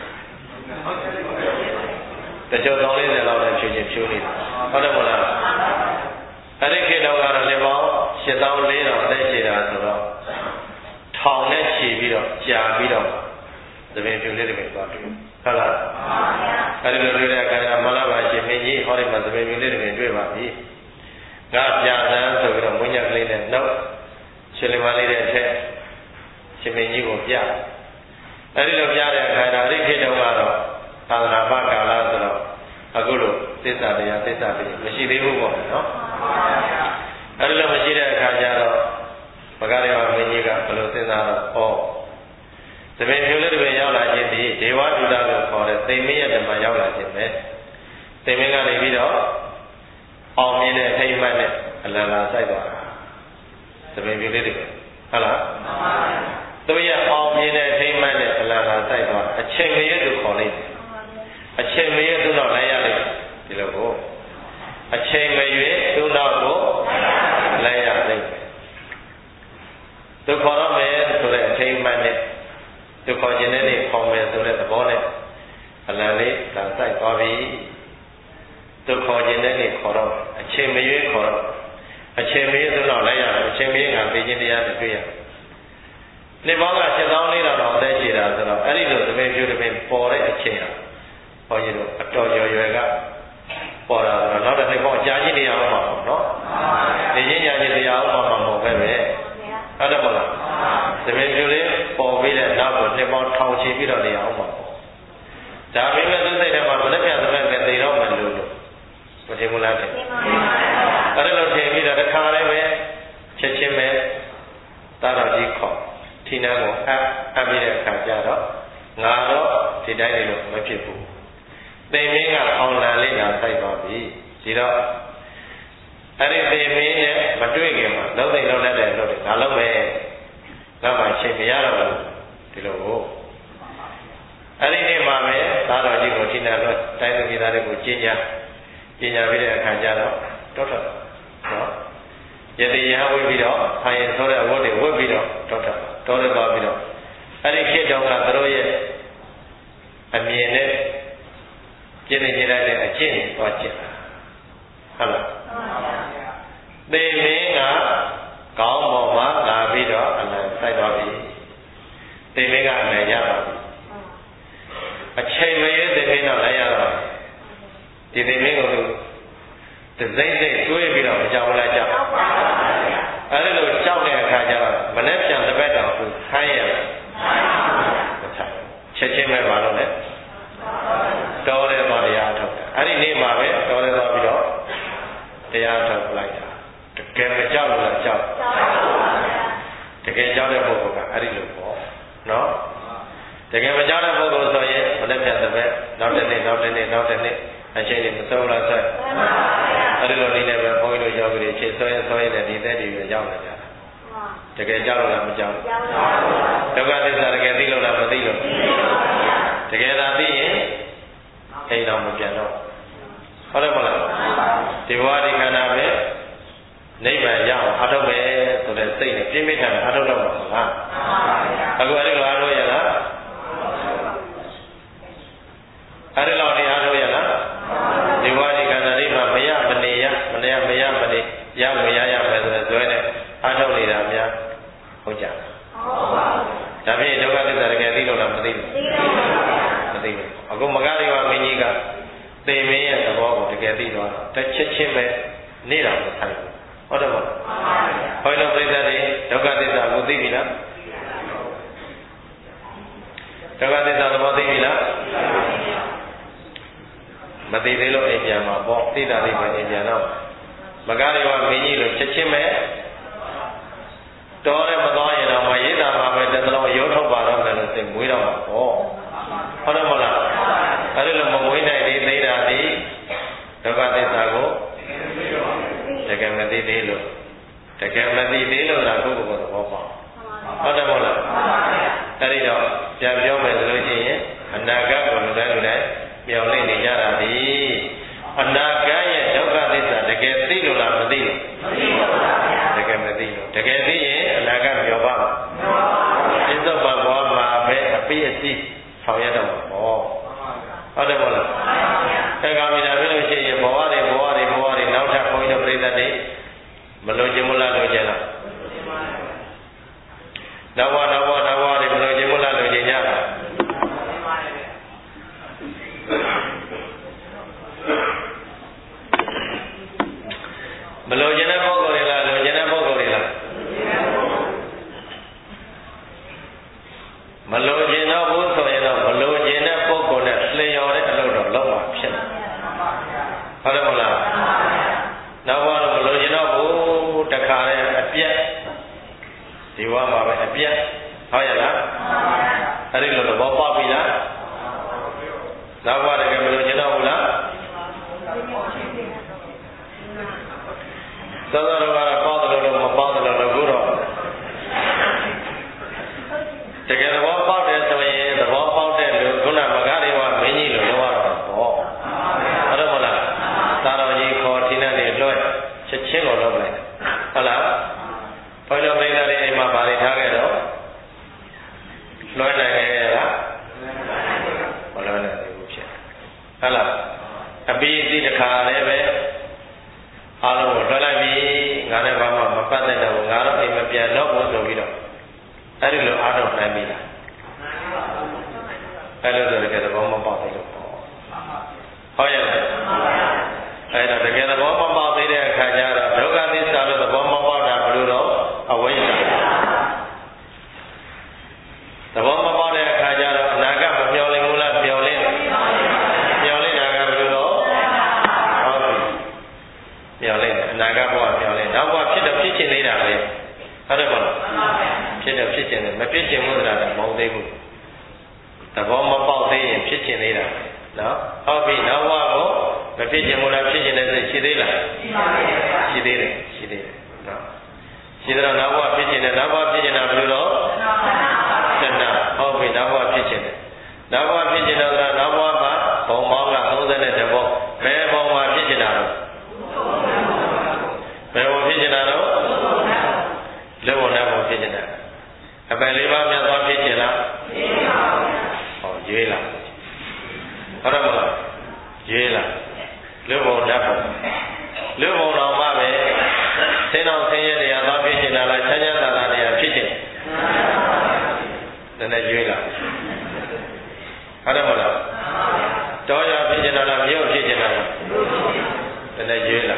တချို့ကောင်းလေးတွေလောက်နဲ့ဖြူချင်းဖြူနေတာဟုတ်တယ်မလားအဲ့ဒီခေတ်တော့ကတော့နေပေါင်းရှစ်သောင်းလေးထောင်သက်ရှိတာဆိုတော့ထောင်နဲ့ခြေပြီးတော့ကြာပြီးတော့သမင်ဖြူလေးတွေသွားတွေ့ဟုတ်လားအဲ့ဒီလိုတွေ့တဲ့အခါကျမလာပါရှင်မင်းကြီးဟောဒီမှာသမင်ဖြူလေးတွေတွေ့ပါပြီငါပြသန်းဆိုပြီးတော့မွေးညက်ကလေးနဲ့နောက်ရှင်လင်မလေးတဲ့ထက်ရှင်မင်းကြီးကိုပြအဲ့ဒီလိုပြတဲ့အခါကျအဲ့ဒီခေတ်တော့ကတော့သာသနာ့ဘာကာလဆိုတော့အခုလိုသစ္စာတရားသစ္စာတရားမရှိသေးဘူးပေါ့နော်အဲ့ဒီလိုမရှိတဲ့အခါကျတော့ဘဂရေဝမင်းကြီးကဘယ်လိုစဉ်းစားတော့ဩသမင်ဖြူလေးတွေရောက်လာခြင်းဒီဒေဝဒုဒလို့ခေါ်တဲ့သိမင်းရဲ့ဓမ္မရောက်လာခြင်းပဲသိမင်းကနေပြီးတော့အောင်မြင်တဲ့ထိမ့်မှတ်နဲ့အလံလာစိုက်သွားတာသမင်ဖြူလေးတွေဟုတ်လားသူရဲ့အောင်မြင်တဲ့ထိမ့်မှတ်နဲ့အလံလာစိုက်သွားအချိန်မရွေးလို့ခေါ်လိုက်တယ်အချိန်မရွေးသူ့တော့လိုက်ရလိုက်ဒီလိုကိုအချိန်မရွေးသူ့တော့ကိုလိုက်ရလိုက်သူခေါ်တော့မယ်ဆိုတဲ့အချိန်မှတ်နဲ့သူခေါ်ခြင်းနဲ့နေခေါ်မယ်ဆိုတဲ့သဘောနဲ့အလံလေးလာစိုက်သွားပြီသူခေါ်ခြင်းနဲ့နေခေါ်တော့အချိန်မရွေးခေါ်တော့အချိန်မရွေးသူ့တော့လိုက်ရတယ်အချိန်မရွေးကသိခြင်းတရားနဲ့တွေ့ရတယ်နေပေါင်းကရှစ်သောင်းလေးတော့အသက်ရှိတာဆိုတော့အဲ့ဒီလိုသမင်ဖြူသမင်ပေါ်တဲ့အချိန်ဟာဘုန်းကြီးတို့အတော်ရွယ်ရွယ်ကပေါ်တာဆိုတော့နောက်တစ်နှစ်ပေါင်းကြာကြီးနေရအောင်ပါပေါ့နော်နေချင်းညာချင်းတရားအောင်မှာမဟုတ်ပဲပဲဟုတ်တယ်မလားသမင်ဖြူလေးပေါ်ပြီးတဲ့နောက်ကိုနှစ်ပေါင်းထောင်ချီပြီးတော့နေရအောင်ပါပေါ့ဒါပေမဲ့သူစိတ်ထဲမှာမလက်ပြသမက်ပဲနေတော့မလို့လို့မထင်ဘူးလားတဲ့အဲ့ဒါလို့ထင်ပြီးတော့တစ်ခါလည်းပဲချက်ချင်းပဲတာတော်ကြီးခေါ်ထီနန်းကိုအပ်အပ်ပြီးတဲ့အခါကျတော့ငါတော့ဒီတိုင်းလေးလို့မဖြစ်ဘူးသိမင်းကအောင်လန်လေးလာစိုက်သွားပြီဒီတော့အဲ့ဒီသိမင်းနဲ့မတွေ့ခင်မှာလုံးသိလုံးနဲ့တယ်လို့ငါလုံးမယ်ငါမှချိန်မရတော့ဘူးဒီလိုကိုအဲ့ဒီနေ့မှာပဲသာတော်ကြီးကိုထီနန်းတော့တိုင်းသူပြည်သားတွေကိုကျင်းညာကျင်းညာပြီးတဲ့အခါကျတော့တောထွက်နော်ယတိယဟဝိပြီးတော့ဖိုင်ဆိုတဲ့အဝတ်တွေဝတ်ပြီးတော့တောထွက်တောထွက်သွားပြီးတော့အဲ့ဒီခေတ်တုန်းကသူတို့ရဲ့အမြင်နဲ့ကျင့်နေကြတဲ့အကျင့်ကိုသွားကျင့်တာဟုတ်လားသေမင်းကကောင်းပေါ်မှာလာပြီးတော့အလံစိုက်သွားပြီသေမင်းကအလံရပါပြီအချိန်မရွေးသေမင်းတော့လိုက်ရတော့ဒီသေမင်းကိုတစိမ့်စိမ့်တွေးပြီးတော့ကြောက်လာကြောက်အဲ့ဒီလိုကြောက်တဲ့အခါကျတော့မနေ့ပြန်တစ်ပတ်တောင်သူခိုင်းရတယ်ချက်ချင်းပဲပါလို့လေတော်တယ်တော့တရားထုတ်တာအဲ့ဒီနေ့မှာပဲတော်တယ်တော့ပြီးတော့တရားထုတ်လိုက်တာတကယ်မကြောက်လို့လားကြောက်တကယ်ကြောက်တဲ့ပုဂ္ဂိုလ်ကအဲ့ဒီလိုပေါ့နော်တကယ်မကြောက်တဲ့ပုဂ္ဂိုလ်ဆိုရင်မနေ့ပြန်တစ်ပတ်နောက်တစ်နေ့နောက်တစ်နေ့နောက်တစ်နေ့အချိန်ကြီးမစိုးလားဆက်အဲ့ဒီလိုနေနေပဲဘုန်းကြီးတို့ယောဂီတွေခြေဆွဲဆွဲနေတဲ့ဒီသက်တွေရောက်လာကြတာတကယ်ကြောက်လို့လားမကြောက်ဘူးဒုက္ခသစ္စာတကယ်သိလို့လားမသိလို့တကယ်သာသိရင်အိမ်တော်မပြန်တော့ဟုတ်တယ်မလားဒီဘဝဒီခန္ဓာပဲနိဗ္ဗာန်ရအောင်အထုတ်မယ်ဆိုတဲ့စိတ်နဲ့ပြင်းပြထန်အထုတ်တော့မှာမလားအခုအဲ့ဒီလိုအားထုတ်ရလားအဲ့ဒီလောက်နေအားထုတ်ရလားဒီဘဝဒီခန္ဓာလေးမှာမရမနေရမနေရမရမနေရမရရမယ်ဆိုတဲ့ဇွဲနဲ့အားထုတ်နေတာများဟုတ်ကြဟုတ်ပါဘူးဒါဖြင့်ဒုက္ခသစ္စာတကယ်သိလို့လားမသိဘူးမသိဘူးအခုမဂ္ဂရိဝမင်းကြီးကသေမင်းရဲ့သဘောကိုတကယ်သိသွားတော့တစ်ချက်ချင်းပဲနေတာမဆိုင်ဘူးဟုတ်တယ်ပေါ့ဘုန်းတော်ပြိဿတွေဒုက္ခသစ္စာကိုသိပြီလားဒုက္ခသစ္စာသဘောသိပြီလားမသိသေးလို့အိမ်ပြန်မှာပေါ့သိတာလေးပဲအိမ်ပြန်တော့မကားတွေကမင်းကြီးလို့ချက်ချင်းပဲတော်တယ်မသွားရင်တော့မရေးတာမှာပဲတသလုံးရုပ်ထုတ်ပါတော့မယ်လို့သိမွေးတော့မှာပေါ့ဟုတ်တယ်မဟုတ်လားအဲ့ဒီလိုမမွေးနိုင်သေးသေးတာဒီဒုက္ခသစ္စာကိုတကယ်မသိသေးလို့တကယ်မသိသေးလို့လားကိုယ့်ကိုယ်ကိုသဘောပေါက်ဟုတ်တယ်မဟုတ်လားအဲ့ဒီတော့ပြန်ပြောမယ်ဆိုလို့ရှိရင်အနာဂတ်ကိုလူတိုင်းလူတိုင်းမျှော်လင့်နေကြတာဒီအနာဂတ်ရဲ့ဒုက္ခသစ္စာတကယ်သိလို့လားမသိလို့မသိပါဘူးတကယ်မသိလို့တကယ်သိရင်အနာဂတ်မျှော်ပါ့မှာပြစ္ဆုတ်ဘဝမှာပဲအပိအစီဆောင်ရတော့မှာပေါ့ဟုတ်တယ်မဟုတ်လားအဲကောင်မိတာပြလို့ရှိရင်ဘဝတွေဘဝတွေဘဝတွေနောက်ထပ်ဘုန်းကြီးတို့ပြိဿတွေမလွန်ကျင်မလားလွန်ကျင်လားနောက်ဘဝနောက်ဘဝနောက်ဘဝတွေမလွန်ကျင်မလားလွန်ကျင်ကြလားမလွန်ကျင်တဲ့ပုဂ္ဂိုလ်တွေလားလွန်ကျင်တဲ့ပုဂ္ဂိုလ်တွေလားမလွန်ကျင်တော့ဘူးဆိုရင်တော့မလွန်ကျင်တဲ့ပုဂ္ဂိုလ်နဲ့လျော်တဲ့အလုပ်တော့လုပ်မှာဖြစ်တယ်ဟုတ်တယ်မဟုတ်လားနောက်ဘဝတော့မလွန်ကျင်တော့ဘူးတခါလဲအပြတ်ဒီဘဝမှာပဲအပြတ်ဟုတ်ရဲ့လားအဲ့ဒီလိုသဘောပေါက်ပြီလားနောက်ဘဝတကယ်မလွန်ကျင်တော့ဘူးလားသောသောတော်ကတော့ပေါက်တယ်လို့မပေါက်တယ်လို့ကိုတော့တကယ်သဘောပေါက်တယ်ဆိုရင်သဘောပေါက်တဲ့လူခုနမကားတွေကမင်းကြီးလို့ပြောရတော့ပေါ့ဟုတ်တယ်မဟုတ်လားသာတော်ကြီးခေါ်ထိနဲ့နေလွှဲချက်ချင်းကိုလုပ်လိုက်ဟုတ်လားဘုရားမိတ်တွေအိမ်မှာဗာတွေထားခဲ့တော့လွှဲနိုင်ရဲ့လားမလွှဲနိုင်ဘူးဖြစ်ဟုတ်လားအပိအစီတစ်ခါလည်းပဲအားလုံးကိုလွှဲလိုက်ပြီငါနဲ့ဘာမှမပတ်သက်တော့ဘူးငါတော့အိမ်မပြန်တော့ဘူးဆိုပြီးတော့အဲ့ဒီလိုအားထုတ်နိုင်ပြီလားအဲ့လိုဆိုတကယ်သဘောမပေါက်သေးလို့ပေါ့ဟုတ်ရဲ့လားအဲ့တော့တကယ်သဘောမပေါက်သေးတဲ့အခါကျတော့ဒုက္ခသစ္စာလို့သဘောမပေါက်တာဘယ်လိုတော့အဝိဇ္ဇာသဘောမပေါက်တဲ့အခါကျတော့အနာဂတ်မပြောလင်ဘူးလားပြောလင်ပြောလင်တာကဘယ်လိုတော့ဟုတ်ပြီပြောလင်အနာဂတ်ဘဝပြောလင်နောက်ဘဝဖြစ်တော့ဖြစ်ချင်နေတာလေဟုတ်တယ်မဟုတ်လားဖြစ်တော့ဖြစ်ချင်တယ်မဖြစ်ချင်ဘူးဆိုတာတော့မဟုတ်သေးဘူးသဘောမပေါက်သေးရင်ဖြစ်ချင်သေးတာနော်ဟုတ်ပြီနောက်ဘဝကိုမဖြစ်ချင်ဘူးလားဖြစ်ချင်တဲ့စိတ်ရှိသေးလားရှိသေးတယ်ရှိသေးတယ်နော်ရှိတော့နောက်ဘဝဖြစ်ချင်တယ်နောက်ဘဝဖြစ်ချင်တာဘယ်လိုတော့သဏ္ဍာဟုတ်ပြီနောက်ဘဝဖြစ်ချင်တယ်နောက်ဘဝဖြစ်ချင်တော့နောက်ဘဝမှာဘုံပေါင်းကသုံးဆယ်နဲ့တဘောဘယ်ဘုံမှာဖြစ်ချင်တာတော့ဘယ်ဘုံဖြစ်ချင်တာတော့လောဘနဲ့ဘုံဖြစ်ချင်တာအပယ်လေးပါးမြတ်သွားဖြစ်ချင်လားဖြစ်ပါဘူးဟောရွေးလားဟုတ်တယ်မလားရွေးလားလောဘနဲ့ဘုံလောဘတော်မှပဲဆင်းတော်ဆင်းရဲတရားသွားဖြစ်ချင်တာလားချမ်းချမ်းသာသာတရားဖြစ်ချင်တယ်နည်းနည်းရွေးလားဟုတ်တယ်မလားတော်ရဖြစ်ချင်တာလားမြို့ဖြစ်ချင်တာလားနည်းနည်းရွေးလား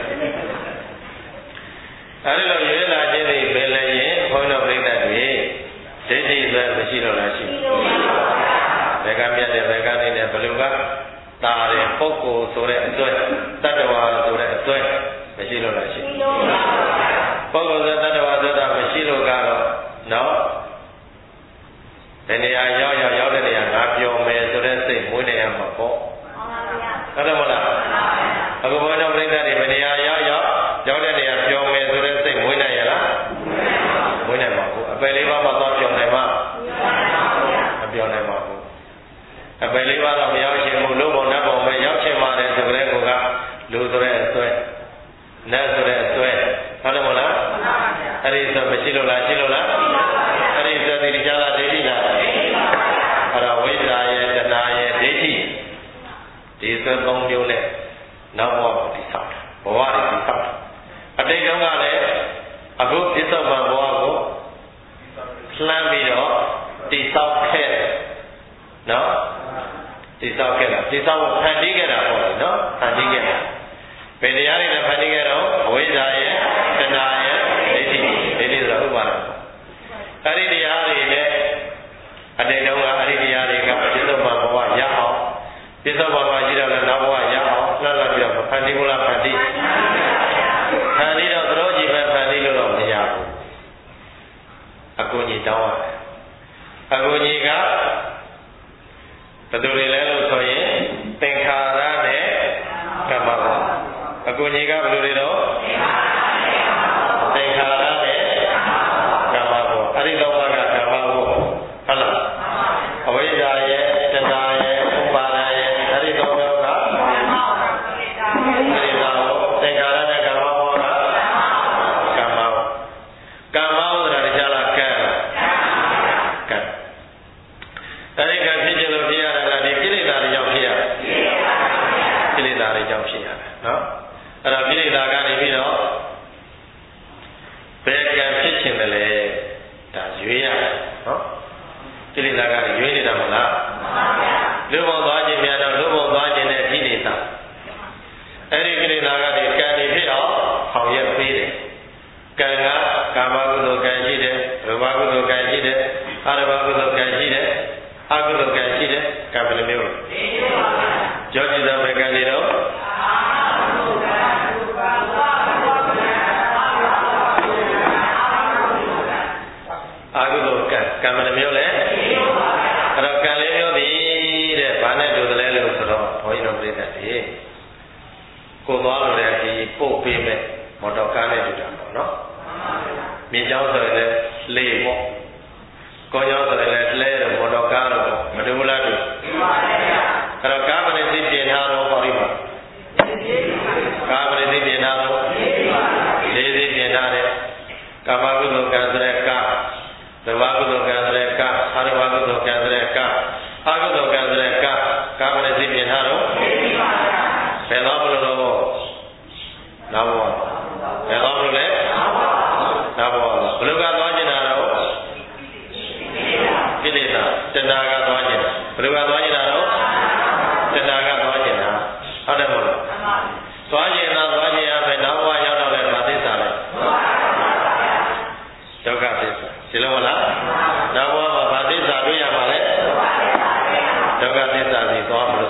အဲဒီလိုရွေးလာခြင်းတွေပဲလည်းရင်ဘုန်းတော်ပြိဿတွေဒိဋ္ဌိပဲမရှိတော့လားရှိဘယ်ကမြတ်တယ်ဘယ်ကနေနဲ့ဘယ်လိုကတာတယ်ပုဂ္ဂိုလ်ဆိုတဲ့အစွဲတတ္တဝါဆိုတဲ့အစွဲမရှိတော့လားရှိပုဂ္ဂိုလ်ဆိုတတ္တဝါဆိုတာမရှိလို့ကတော့နော်ဒီနေရာရောက်ရောက်ရောက်တဲ့နေရာငါပြောမယ်ဆိုတဲ့စိတ်မွေးနေရမှာပေါ့ဟုတ်တယ်မလားအခုဘုန်းတော်ပြိဿတွေဘယ်နေရာရောက်ရောက်ရောက်တဲ့နေရာပြောမယ်ဆိုတဲ့စိတ်မွေးနိုင်ရလားမွေးနိုင်ပါဘူးအပယ်လေးပါးမှသွားပြောနိုင်မှာမပြောနိုင်ပါဘူးအပယ်လေးပါးတော့မရောက်ချင်ဘူးလို့ဘုံနဲ့ပုံပဲရောက်ချင်ပါတယ်ဆိုတဲ့ကောကလူဆိုတဲ့အစွဲနတ်ဆိုတဲ့အစွဲဟုတ်တယ်မလားအဲ့ဒီဆိုမရှိလို့လားရှိလို့လားအဲ့ဒီဆိုဒီကြားလားဒိဋ္ဌိလားအဲ့ဒါဝိဇ္ဇာရဲ့တဏှာရဲ့ဒိဋ္ဌိဒီစွဲသုံးမျိုးနဲ့နောက်ဘဝကိုတည်ဆောက်တာဘဝတွေတည်ဆောက်တာအတိတ်တုန်းကလည်းအခုပြစ္ဆုတ်ပံဘဝကိုလှမ်းပြီးတော့တည်ဆောက်ခဲ့တယ်နော်တည်ဆောက်ခဲ့တာတည်ဆောက်ဖို့ဖန်တီးခဲ့တာပေါ့နော်ဖန်တီးခဲ့တာဘယ်တရားတွေနဲ့ဖန်တီးခဲ့တော့အဝိဇ္ဇာရဲ့တဏရဲ့ဒိဋ္ဌိဒိဋ္ဌိဆိုတာဥပါဒအဲ့ဒီတရားတွေနဲ့အတိတ်တုန်းကအဲ့ဒီတရားတွေကပြစ္ဆုတ်ပန်ဘဝရအောင်ပြစ္ဆုတ်ပန်မှာရှိတော့လည်းနောက်ဘဝရအောင်လှမ်းလှမ်းပြီးတော့ဖန်တီးမလားဖန်တီးဖန်တီးတော့သရောကြီးပဲဖန်တီးလို့တော့မရဘူးအကူကြီးတောင်းရတယ်အကူကြီးကဘယ်သူတွေလဲလို့ဆိုရင်သင်္ခါရနဲ့ကမ္မဘဝအကူကြီးကဘယ်လိုတွေတော့သင်္ခါရနဲ့ကမ္မဘဝအဲ့ဒီတော့ကကမ္မဘဝဟုတ်လားအဝိဇ္ဇာရဲ့တဏှာရဲ့ဥပါဒရဲ့အဲ့ဒီတော့ကအဲ့ဒီတော့သင်္ခါရနဲ့ကမ္မဘဝကကမ္မဘဝကမ္မဘဝဆိုတာတရားလားကံကံအဲ့ဒီကဖြစ်ခြင်းလို့ဖြစ်ရတာကဒီကိလေသာတွေကြောင့်ဖြစ်ရတယ်ကိလေသာတွေကြောင့်ဖြစ်ရတယ်နော်အဲ့တော့ကိလေသာကနေပြီးတော့ဘယ်ကံဖြစ်ခြင်းလဲဒါရွေးရတယ်နော်ကိလေသာကနေရွေးနေတာမဟုတ်လားလူဘုံသွားခြင်းများတော့လူဘုံသွားခြင်းနဲ့ကိလေသာအဲ့ဒီကိလေသာကနေကံတွေဖြစ်အောင်ဆောင်ရွက်ပေးတယ်ကံကကာမကုသိုလ်ကံရှိတယ်ရူပကုသိုလ်ကံရှိတယ်အာရဘကုသိုလ်ကံရှိတယ်အကုသိုလ်ကံရှိတယ်ကံဘယ်လိုမျိုးလဲကြောကြည့်တဲ့ဘယ်ကံတွေတော့အာကုသိုလ်ကံကံဘယ်လိုမျိုးလဲအဲ့တော့ကံလေးမျိုးသည်တဲ့ဘာနဲ့တူတယ်လဲလို့ဆိုတော့ဘုန်းကြီးတို့ပြည့်တဲ့ဒီကိုသွားလို့လည်းဒီပို့ပေးမဲ့မော်တော်ကားနဲ့တူတာပေါ့နော်မြင်းကြောင်းဆိုရင်လည်းလေပေါ့ကိုကြောင်းဆိုရင်လည်းလဲတော့မော်တော်ကားတော့မတူဘူးလားတူအဲ့တော့ကားမနဲ့သိပြင်ထားတော့ဟောဒီမှာကားမနဲ့သိပြင်ထားတော့လေးသိပြင်ထားတယ်ကာမကုသိုလ်ကံဆိုတဲ့ကားဓမ္မကုသိုလ်ကံဆိုတဲ့ကားအာရဘကုသိုလ်ကံဆိုတဲ့ကားအာကုသိုလ်ကံဆိုတဲ့ကားကာမနဲ့သိပြင်ထားတော့ဘယ်တော့မလို့တော့နောက်ဘဝဘယ်တော့မလို့လဲနောက်ဘဝဘယ်လိုကသွားကျင်တာတော့ကိလေသာတဏှာကသွားကျင်တာဘယ်လိုကသွားကျင်တာတော့တဏှာကသွားကျင်တာဟုတ်တယ်မဟုတ်လားသွားကျင်တာသွားကျင်ရမယ်နောက်ဘဝရောက်တော့လည်းဗာသစ္စာလဲဒုက္ခသစ္စာဒီလိုမလားနောက်ဘဝမှာဗာသစ္စာတွေ့ရမှာလဲဒုက္ခသစ္စာစီသွားမလို့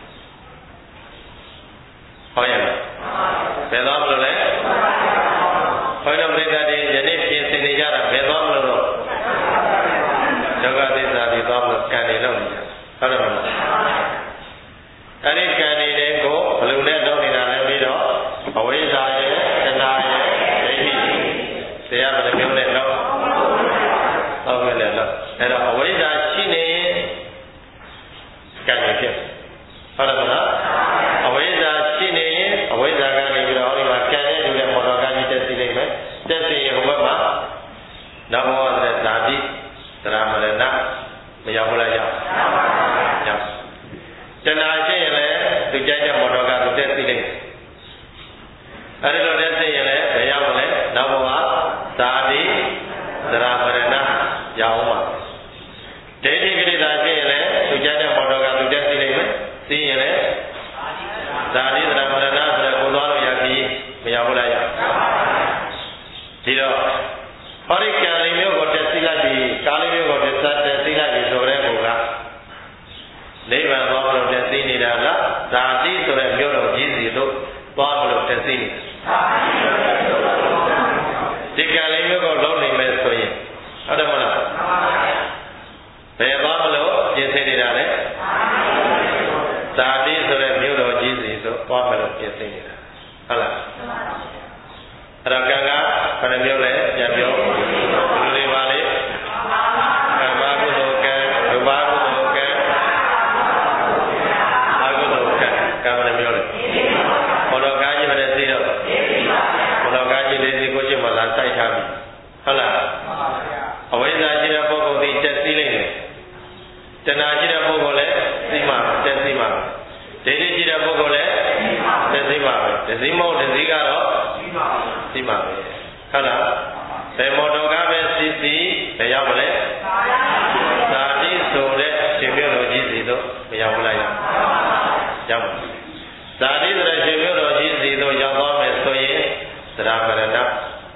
ဟုတ်ရဲ့ဘယ်သွားမလို့လဲဘုရားပရိသတ်တွေယနေ့ပြင်ဆင်နေကြတာဘယ်သွားမလို့တော့ဒုက္ခသစ္စာတွေသွားမလို့ကံတွေလုပ်နေကြဟုတ်တယ်မလားအဲ့ဒီကံတွေကိုဘယ်လိုနဲ့လုပ်နေတာလဲပြီးတော့အဝိဇ္ဇာရဲ့တဏှာရဲ့ဒိဋ္ဌိတရားဘယ်လိုမျိုးနဲ့လုပ်ဟုတ်ကဲ့လေလို့အဲ့တော့အဝိဇ္ဇာရှိနေရင်ကံတွေဖြစ်ဟုတ်တယ်မလားအဝိဇ္ဇာရှိနေရင်အဝိဇ္ဇာကနေပြီးတော့ဒီမှာကံနဲ့တူတဲ့မော်တော်ကားကြီးတက်စီလိုက်မယ်တက်စီရင်ဟိုဘက်မှာနောက်ဘဝတဲ့ဇာတိသရမရဏမရောက်ဘူးလားရောက်ရောက်တဏှာရှိရင်လည်းသူကြိုက်တဲ့မော်တော်ကားသူတက်စီလိုက်အဲ့ဒီလိုတက်စီရင်လည်းဘယ်ရောက်မလဲနောက်ဘဝဇာတိသရမရဏရောက်မှာဒိဋ္ဌိကိလေသာရှိရင်လည်းသူကြိုက်တဲ့မော်တော်ကားသူတက်စီလိုက်မယ်စီရင်လည်းဇာတိသရမရဏဆိုတဲ့ကိုသွားလို့ရပြီမရောက်ဘူးလားရောက်ဒီတော့ဟောဒီကံလေးမျိုးကိုတက်စီလိုက်ပြီကားလေးမျိုးကိုတက်ဆက်တက်စီလိုက်ပြီဆိုတဲ့ကောကနိဗ္ဗာန်သွားလို့တက်စီနေတာလားဇာတိဆိုတဲ့မျိုးတော်ကြီးစီတို့သွားလို့တက်စီနေတာဒီကံလေးမျိုးကိုလုံးနေမယ်ဆိုရင်ဟုတ်တယ်မလားဘယ်သွားမလို့ပြင်ဆင်နေတာလဲဇာတိဆိုတဲ့မျိုးတော်ကြီးစီတို့သွားမလို့ပြင်ဆင်နေတာဟုတ်လားအဲ့တော့ကံကဘယ်နှမျိုးလဲပြန်ပြောဘယ်လိုတွေပါလဲကမ္မကုသိုလ်ကံရူပကုသိုလ်ကံအကုသိုလ်ကံကံဘယ်နှမျိုးလဲဘောတော်ကားကြီးပဲသိတော့ဘောတော်ကားကြီးလေးစီကိုချင်းမှလာစိုက်ထားပြီဟုတ်လားအဝိဇ္ဇာရှိတဲ့ပုဂ္ဂိုလ်ဒီတက်သိလိုက်တယ်တဏှာရှိတဲ့ပုဂ္ဂိုလ်လည်းသိမှာတက်သိမှာဒိဋ္ဌိရှိတဲ့ပုဂ္ဂိုလ်လည်းတက်သိမှာပဲဒသိမဟုတ်ဒသိကတော့သိမှာပဲဟုတ်လားဘယ်မော်တော်ကားပဲစီစီဘယ်ရောက်မလဲဇာတိဆိုတဲ့ရှင်မျိုးတော်ကြီးစီတို့မရောက်ဘူးလားရောက်ပါဇာတိဆိုတဲ့ရှင်မျိုးတော်ကြီးစီတို့ရောက်သွားမယ်ဆိုရင်သရမရဏ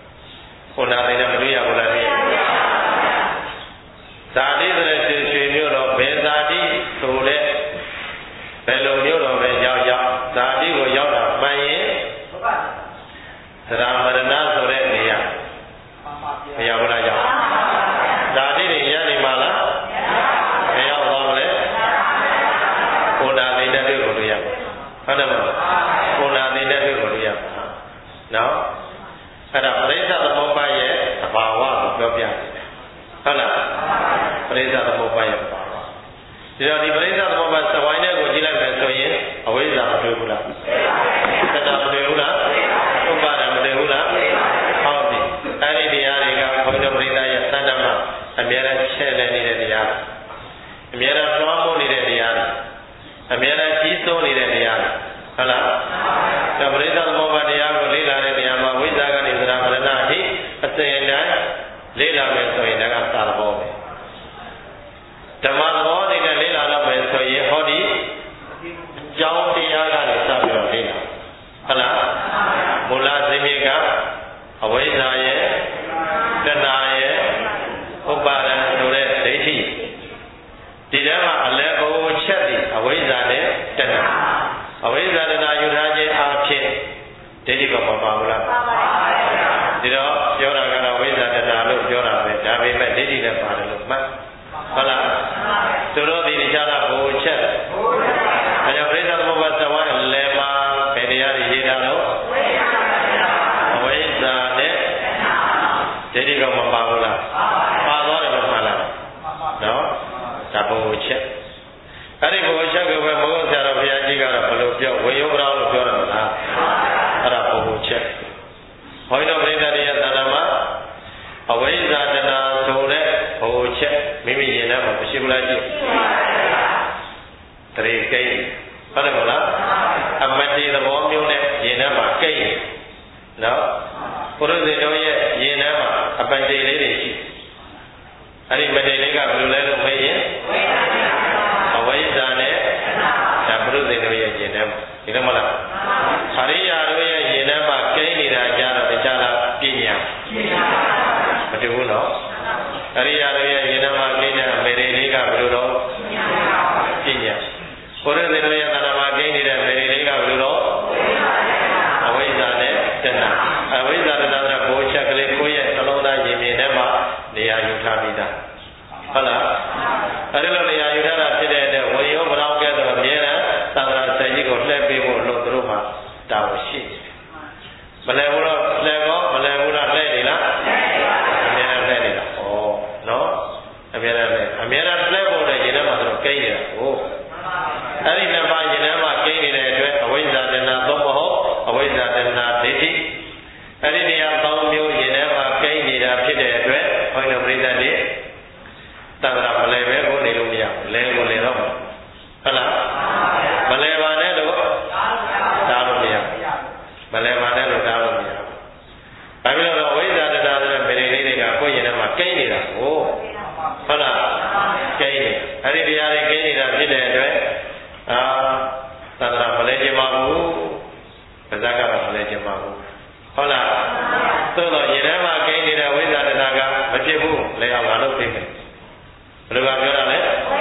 သရမရဏဆိုတဲ့နေရာမရောက်ဘူးလားကြောင့်ဒါတိတွေရနေမှာလားမရောက်တော့ဘူးလေဘုရားသိတဲ့တွေ့ကိုတွေ့ရပါဟုတ်တယ်မဟုတ်ဘုရားသိတဲ့တွေ့ကိုတွေ့ရပါနော်အဲ့ဒါပရိစ္ဆေသမုပ္ပါဒ်ရဲ့သဘာဝကိုပြောပြတယ်ဟုတ်လားပရိစ္ဆေသမုပ္ပါဒ်ရဲ့သဘာဝဒီတော့ဒီပရိစ္ဆေသမုပ္ပါဒ်စဝိုင်းတဲ့ကိုကြည့်လိုက်မယ်ဆိုရင်အဝိဇ္ဇာမတွေ့ဘူးလားသတ္တမတွေ့ဘူးလားဥပါဒမတွေ့ဘူးလားဟုတ်ပြီအဲ့ဒီတရားတွေကဘုန်းတော်ပရိသတ်ရဲ့သတ္တမအမြဲတမ်းချဲ့လည်းနေတဲ့တရားအမြဲတမ်းလွှမ်းမိုးနေတဲ့တရားအမြဲတမ်းကြီးစိုးနေတဲ့တရားဟုတ်လားဒါပရိစ္ဆေသမုပ္ပါဒ်တရားကိုလေ့လာတဲ့နေရာမှာဝိဇ္ဇာကနေသရမရဏအထိအစဉ်အတိုင်းလေ့လာမယ်ဆိုရင်ဒါကသာသဘောပဲဓမ္မသဘောအနေနဲ့လေ့လာလို့မယ်ဆိုရင်ဟောဒီကျောင်းတရားကနေစပြီးတော့လေ့လာဟုတ်လားမူလဇိမိကအဝိဇ္ဇာရဲ့တဏှာရဲ့ဥပါဒံဆိုတဲ့ဒိဋ္ဌိဒီထဲမှာအလဲဘုံချက်သည်အဝိဇ္ဇာနဲ့တဏှာအဝိဇ္ဇာတဏှာယူထားခြင်းအဖြစ်ဒိဋ္ဌိကမပါဘူးလားပါပါဒီတော့ပြောတာကတော့ဝိဇ္ဇာတဏှာလို့ပြောတာပဲဒါပေမဲ့ဒိဋ္ဌိလည်းပါတယ်လို့မှတ်ဟုတ်လားသူတို့ဒီတရားကဘုံချက်အဲကြောင့်ပရိစ္ဆေသမုပ္ပါဒ်သဝိုင်းအလဲမှာဘယ်တရားတွေရေးထားလို့အဝိဇ္ဇာနဲ့ဒိဋ္ဌိကမပါဘူးလားပါသွားတယ်လို့မှတ်လားနော်ဒါဘုံချက်အဲ့ဒီဘုံချက်ကိုပဲမဟုတ်ဆရာတော်ဘုရားကြီးကတော့ဘယ်လိုပြောဝေယောပရောလို့ပြောတယ်မလားအဲ့ဒါဘုံချက်ဘုန်းတော်ပရိသတ်ရဲ့သဏ္ဍာန်မှာအဝိဇ္ဇာတဏှာဆိုတဲ့ဘုံချက်မိမိရင်ထဲမှာမရှိဘူးလားကြည့်တရေကိန်းဟုတ်တယ်မလားအမတေသဘောမျိုးနဲ့ရင်ထဲမှာကိန်းနော်ပုရုဇဉ်တို့ရဲ့ရင်ထဲမှာအပိုင်တေလေးတွေရှိအဲ့ဒီမတေလေးကဘယ်လိုလဲလို့မေးရင်အဝိဇ္ဇာနဲ့ဒါပုရုဇဉ်တို့ရဲ့ရင်ထဲမှာဒီလိုမလားအရိယာတို့ရဲ့ရင်ထဲမှာကိန်းနေတာကြတော့တခြားလားပညာမတူဘူးနော်အရိယာတို့ရဲ့ရင်ထဲမှာကိန်းတဲ့မေတေလေးကဘယ်လိုတော့ပညာပုရိသေတို့ရဲ့သဏ္ဍာန်မှာကိန်းနေတဲ့မေရီလေးကဘယ်လိုတော့အဝိဇ္ဇာနဲ့တဏှာအဝိဇ္ဇာတဏှာကဘိုးချက်ကလေးကိုယ့်ရဲ့နှလုံးသားရင်ပြင်ထဲမှာနေရာယူထားပြီးသားဟုတ်လားအဲဒီလိုနေရာယူထားတာဖြစ်တဲ့အတွက်ဝေယောမနောကဲတော့အမြဲတမ်းသံဃာဆယ်ကြီးကိုလှည့်ပေးဖို့လို့သူတို့မှာတာဝန်ရှိတယ်မလဲဘူးတော့လှည့်တော့မလဲဘူးတော့လှည့်နေလားအမြဲတမ်းလှည့်နေတာဩနော်အမြဲတမ်းလှည့်အမြဲတမ်းလှည့်ဖို့လည်းရင်ထဲမှာသူတို့ကိန်းနေတာဟိုအဲ့ဒီနှစ်ပါးရင်ထဲမှာကိန်းနေတဲ့အတွက်အဝိဇ္ဇာတဏှာသုံးမဟုတ်အဝိဇ္ဇာတဏှာဒိဋ္ဌိအဲ့ဒီနေရာသုံးမျိုးရင်ထဲမှာကိန်းနေတာဖြစ်တဲ့အတွက်ဘုန်းတော်ပရိသတ်တွေတက္ကရာမလဲပဲကိုနေလို့မရဘူးလဲကိုလဲတော့ဟုတ်လားမလဲပါနဲ့လို့တားလို့မရမလဲပါနဲ့လို့တားလို့မရဒါပြီးတော့အဝိဇ္ဇာတဏှာဆိုတဲ့မေရီလေးတွေကကိုယ့်ရင်ထဲမှာကိန်းနေတာကိုဟုတ်လားကိန်းနေအဲ့ဒီတရားတွေကိန်းနေတာဖြစ်တဲ့အတွက်အာသန္တရာမလဲခြင်းမဘူးပါဇက်ကတော့မလဲခြင်းမဘူးဟုတ်လားသို့တော့ရင်ထဲမှာကိန်းနေတဲ့ဝိဇ္ဇာတဏှာကမဖြစ်ဘူးလဲအောင်ငါလုပ်သိမယ်ဘယ်လိုကပြောတာလဲ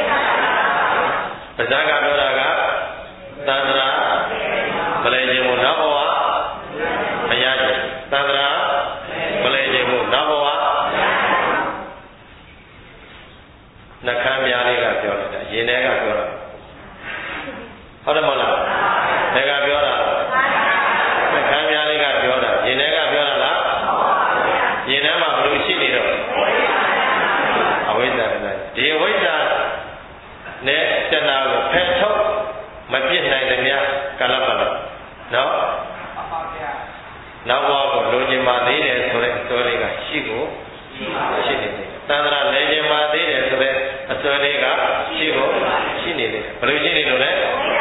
ပါဇက်ကပြောတာကသန္တရာမလဲခြင်းကိုနောက်ဘဝမရခြင်းသန္တရာမလဲခြင်းကိုနောက်ဘဝနှခမ်းများလေးကပြောနေတာရင်ထဲကပြောတာဟုတ်တယ်မဟုတ်လားဒါကပြောတာနှခမ်းများလေးကပြောတာရင်ထဲကပြောတာလားရင်ထဲမှာဘယ်လိုရှိနေတော့အဝိဇ္ဇာနဲ့ဒီအဝိဇ္ဇာနဲ့တဏှာကိုဖယ်ထုတ်မပြစ်နိုင်တဲ့များကာလပတ်တော့နော်နောက်ဘဝကိုလိုချင်ပါသေးတယ်ဆိုတဲ့အစွဲလေးကရှိကိုရှိနေတယ်သန္တရာလဲခြင်းပါသေးတယ်ဆိုတဲ့အစွဲလေးကရှိကိုရှိနေတယ်ဘယ်လိုရှိနေလို့လဲ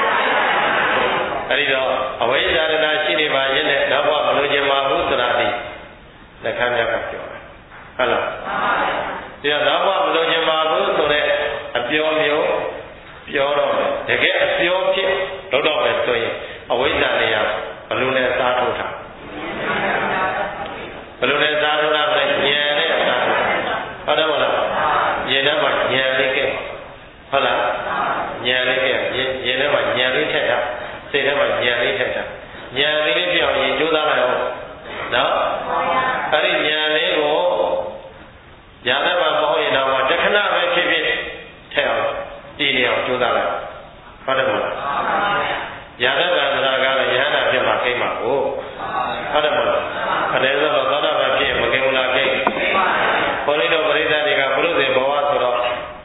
အဲဒီတော့အဝိဇ္ဇာတဏှာရှိနေပါရဲ့နဲ့နောက်ဘဝမလိုချင်ပါဘူးဆိုတာဒီလက်ခံမြတ်ကပြောတာဟုတ်လားဒီတော့နောက်ဘဝမလိုချင်ပါဘူးဆိုတဲ့အပြောမျိုးပြောတော့တကယ်အပြောဖြစ်တော့တော့ပဲဆိုရင်အဝိဇ္ဇာနေရာဘယ်လိုလဲစားထုတ်တာဘယ်လိုလဲစားထုတ်တာလဲဉာဏ်နဲ့စားထုတ်ဟုတ်တယ်မလားဉာဏ်နဲ့မှဉာဏ်လေးကဲဟုတ်လားဉာဏ်လေးကဲဉာဏ်နဲ့မှဉာဏ်လေးထက်တာစိတ်ထဲမှာဉာဏ်လေးထက်တာဉာဏ်လေးလေးပြောင်းရင်ကြိုးစားလိုက်အောင်နော်အဲ့ဒီဉာဏ်လေးကိုညာတတ်မှမဟုတ်ရင်တော့တခဏပဲဖြစ်ဖြစ်ထဲအောင်တည်နေအောင်ကြိုးစားလိုက်ဟုတ်တယ်မလားညာတတ်တာဆိုတာကလည်းယဟန္တာဖြစ်မှာကိမ့်မှာကိုဟုတ်တယ်မလားအဲ့ဒါဆိုတော့သောတာပန်ဖြစ်မကိမ့်ဘူးလားကိမ့်ဘုန်းကြီးတို့ပရိသတ်တွေကဘုရုဇဉ်ဘဝဆိုတော့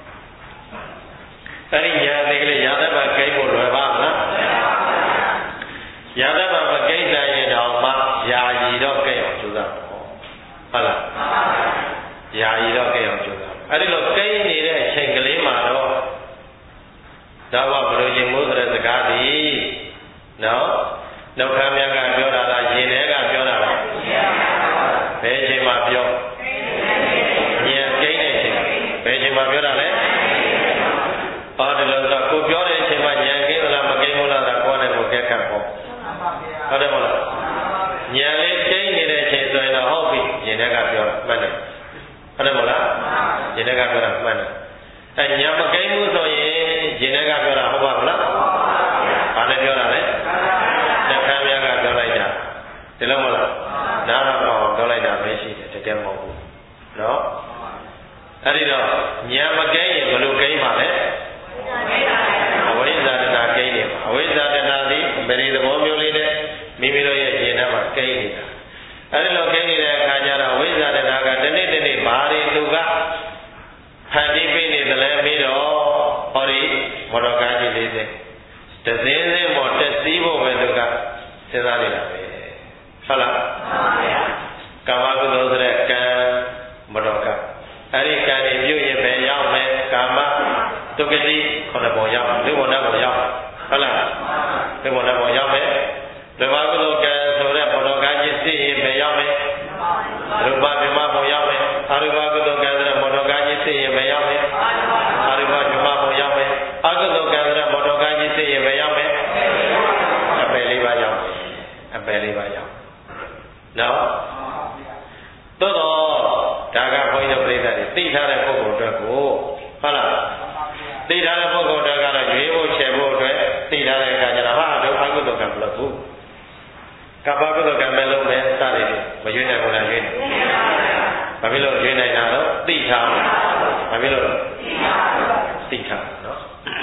အဲ့ဒီညာသေးကလေးညာတတ်မှကိမ့်ဖို့လွယ်ပါမလားညာတတ်မှမကိမ့်နိုင်ရင်တော့မှယာယီတော့ကိမ့်အောင်ကြိုးစားဟုတ်လားယာယီတော့ကိမ့်အောင်ကြိုးစားအဲ့ဒီလိုကိမ့်နေတဲ့အချိန်ကလေးမှာတော့ဒါကဘုလိုရှင်မိုးဆိုတဲ့စကားဒီနော်နှုတ်ခမ်းမြတ်ကပြောတာလားရင်ထဲကပြောတာလားဘယ်အချိန်မှပြောဉာဏ်ကိမ့်တဲ့အချိန်ဘယ်အချိန်မှပြောတာလဲအော်ဒီလိုဆိုကိုပြောတဲ့အချိန်မှာဉာဏ်ကိမ့်လားမကိမ့်ဘူးလားဒါကိုယ်နဲ့ကိုကဲခတ်ပေါ့ဟုတ်တယ်မလားဉာဏ်လေးကိမ့်နေတဲ့အချိန်ဆိုရင်တော့ဟုတ်ပြီရင်ထဲကပြောတာမှန်တယ်ဟုတ်တယ်မလားရင်ထဲကပြောတာမှန်တယ်အဲဉာဏ်မကိမ့်ဘူးဆိုရင်ရင်ထဲကပြောတာဟုတ်ပါမလားဘာနဲ့ပြောတာလဲနှခမ်းမြတ်ကပြောလိုက်တာဒီလိုမလားနားတော့ပြောလိုက်တာပဲရှိတယ်တကယ်မဟုတ်ဘူးနော်အဲ့ဒီတော့ဉာဏ်မကိမ့်ရင်ဘယ်လိုကိမ့်ပါလဲအဝိဇ္ဇာတဏကိမ့်နေပါအဝိဇ္ဇာတဏသည်ပရိသဘောမျိုးလေးနဲ့မိမိတို့ရဲ့ဉာဏ်ထဲမှာကိမ့်နေတာအဲ့ဒီလိုကိမ့်နေတဲ့အခါကျတော့ဝိဇ္ဇာတဏကတနေ့တနေ့ဘာတွေသူကဖန်တီးပေးနေတယ်လဲပြီးတော့ဟောဒီမော်တော်ကားကြီးလေးတဲ့တစင်းစင်းပေါ်တက်စီးဖို့ပဲသူကစဉ်းစားနေတာပဲဟုတ်လားကာမကုသိုလ်ဆိုတဲ့ကံမော်တော်ကားအဲ့ဒီကံတွေပြုရင်ပဲရောက်မယ်ကာမတုဂတိခုနပေါ်ရောက်လူဘုံနဲ့ပေါ်ရောက်ဟုတ်လားလူဘုံနဲ့ပေါ်ရောက်မယ်ဓမ္မကုသိုလ်ကံဆိုတဲ့မော်တော်ကားကြီးသိရင်ပဲရောက်မယ်ရူပဓမ္မပေါ်ရောက်မယ်အရူပကုသိုလ်ကံဆိုတဲ့မော်တော်ကားကြီးသိရင်ပဲရောက်မယ်အရူပဓမ္မပေါ်ရောက်မယ်အကုသိုလ်ကံဆိုတဲ့မော်တော်ကားကြီးသိရင်ပဲရောက်မယ်အပယ်လေးပါးရောက်အပယ်လေးပါးရောက်နော်သို့တော့ဒါကဘုန်းကြီးတို့ပြိဿတွေသိထားတဲ့ပုဂ္ဂိုလ်အတွက်ကိုဟုတ်လားသိထားတဲ့ပုဂ္ဂိုလ်အတွက်ကတော့ရွေးဖို့ချေဖို့အတွက်သိထားတဲ့အခါကျတော့ဟာတော့အကုသိုလ်ကံမလုပ်ဘူးကပ္ပကုသိုလ်ကံပဲလုပ်မယ်စသည်ဖြင့်မရွေးနိုင်ဘူးလားရွေးနိုင်ဘာဖြစ်လို့ရွေးနိုင်တာတော့သိထားဘာဖြစ်လို့သိထားနော်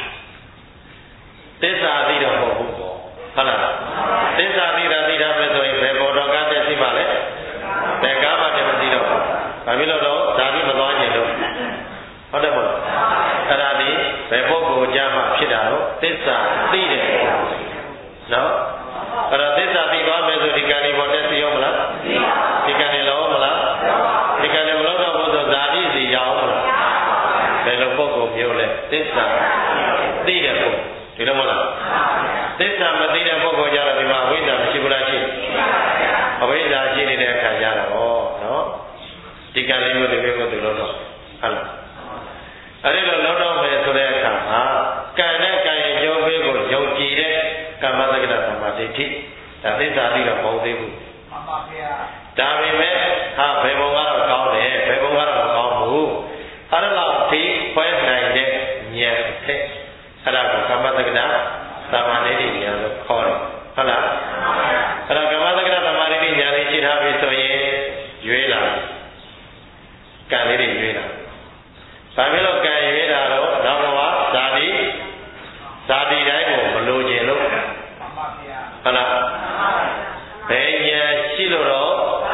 သစ္စာသိတော့မဟုတ်ဘူးပေါ့ဟုတ်လားသစ္စာသိတာသိတာပဲဆိုရင်ဘယ်ပေါ်တော့ကတက်ရှိပါလဲဘယ်ကားမှတည်းမသိတော့ဘူးဘာဖြစ်လို့တော့ဓာတိမသွားခြင်းတော့ဟုတ်တယ်မဟုတ်အဲ့ဒါဒီဘယ်ပုဂ္ဂိုလ်ကြမှာဖြစ်တာတော့သစ္စာသိတယ်နော်အဲ့တော့သစ္စာသိသွားမယ်ဆိုဒီကံဒီပေါ်တက်စီရောမလားဒီကံဒီလောမလားဒီကံဒီမလို့တော့ဘုဆိုဓာတိစီရအောင်မလားဘယ်လိုပုဂ္ဂိုလ်မျိုးလဲသစ္စာသိတယ်ပုဂ္ဂိုလ်ဒီလိုမလားသစ္စာမသိတဲ့ပုဂ္ဂိုလ်ကြတော့ဒီမှာအဝိဇ္ဇာမရှိဘူးလားရှိအဝိဇ္ဇာရှိနေတဲ့အခါကျတော့နော်ဒီကံလေးမျိုးဒီမျိုးကိုသူလို့တော့ဟုတ်လားအဲ့ဒီလိုလုံးတော့မယ်ဆိုတဲ့အခါမှာကံနဲ့ကံရဲ့ကြောပေးကိုယုံကြည်တဲ့ကမ္မသက္ကနာသမာဓိဋ္ဌိဒါသစ္စာသိတော့မဟုတ်သေးဘူးမှန်ပါဗျာဒါပေမဲ့ဟာဘယ်ဘုံကတော့ကောင်းတယ်ဘယ်ဘုံကတော့မကောင်းဘူးအဲ့ဒါလောက်ဒီခွဲနိုင်တဲ့ဉာဏ်အဖြစ်အဲ့ဒါကိုကမ္မသက္ကနာသမာဓိဋ္ဌိဉာဏ်လို့ခေါ်တယ်ဟုတ်လားအဲ့ဒါကမ္မသက္ကနာသမာဓိဋ္ဌိဉာဏ်လေးရှိထားပြီဆိုရင်ရွေးလာကံလေးတွေရွေးလာဘာဖြစ်လို့ကံရွေးတာတော့နောက်ကဇာတိဇာတိတိုင်းကိုမလိုချင်လို့ဟုတ်လားဘယ်ဉာဏ်ရှိလို့တော့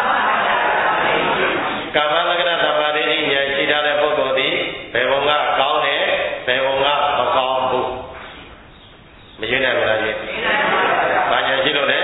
ကမ္မသက္ကနာသမာဓိဋ္ဌိဉာဏ်ရှိထားတဲ့ပုဂ္ဂိုလ်သည်ဘယ်ဘုံကကောင်းတယ်ဘယ်ဘုံကမကောင်းဘူးမရွေးနိုင်ဘူးလားကြီးဘာဉာဏ်ရှိလို့လဲ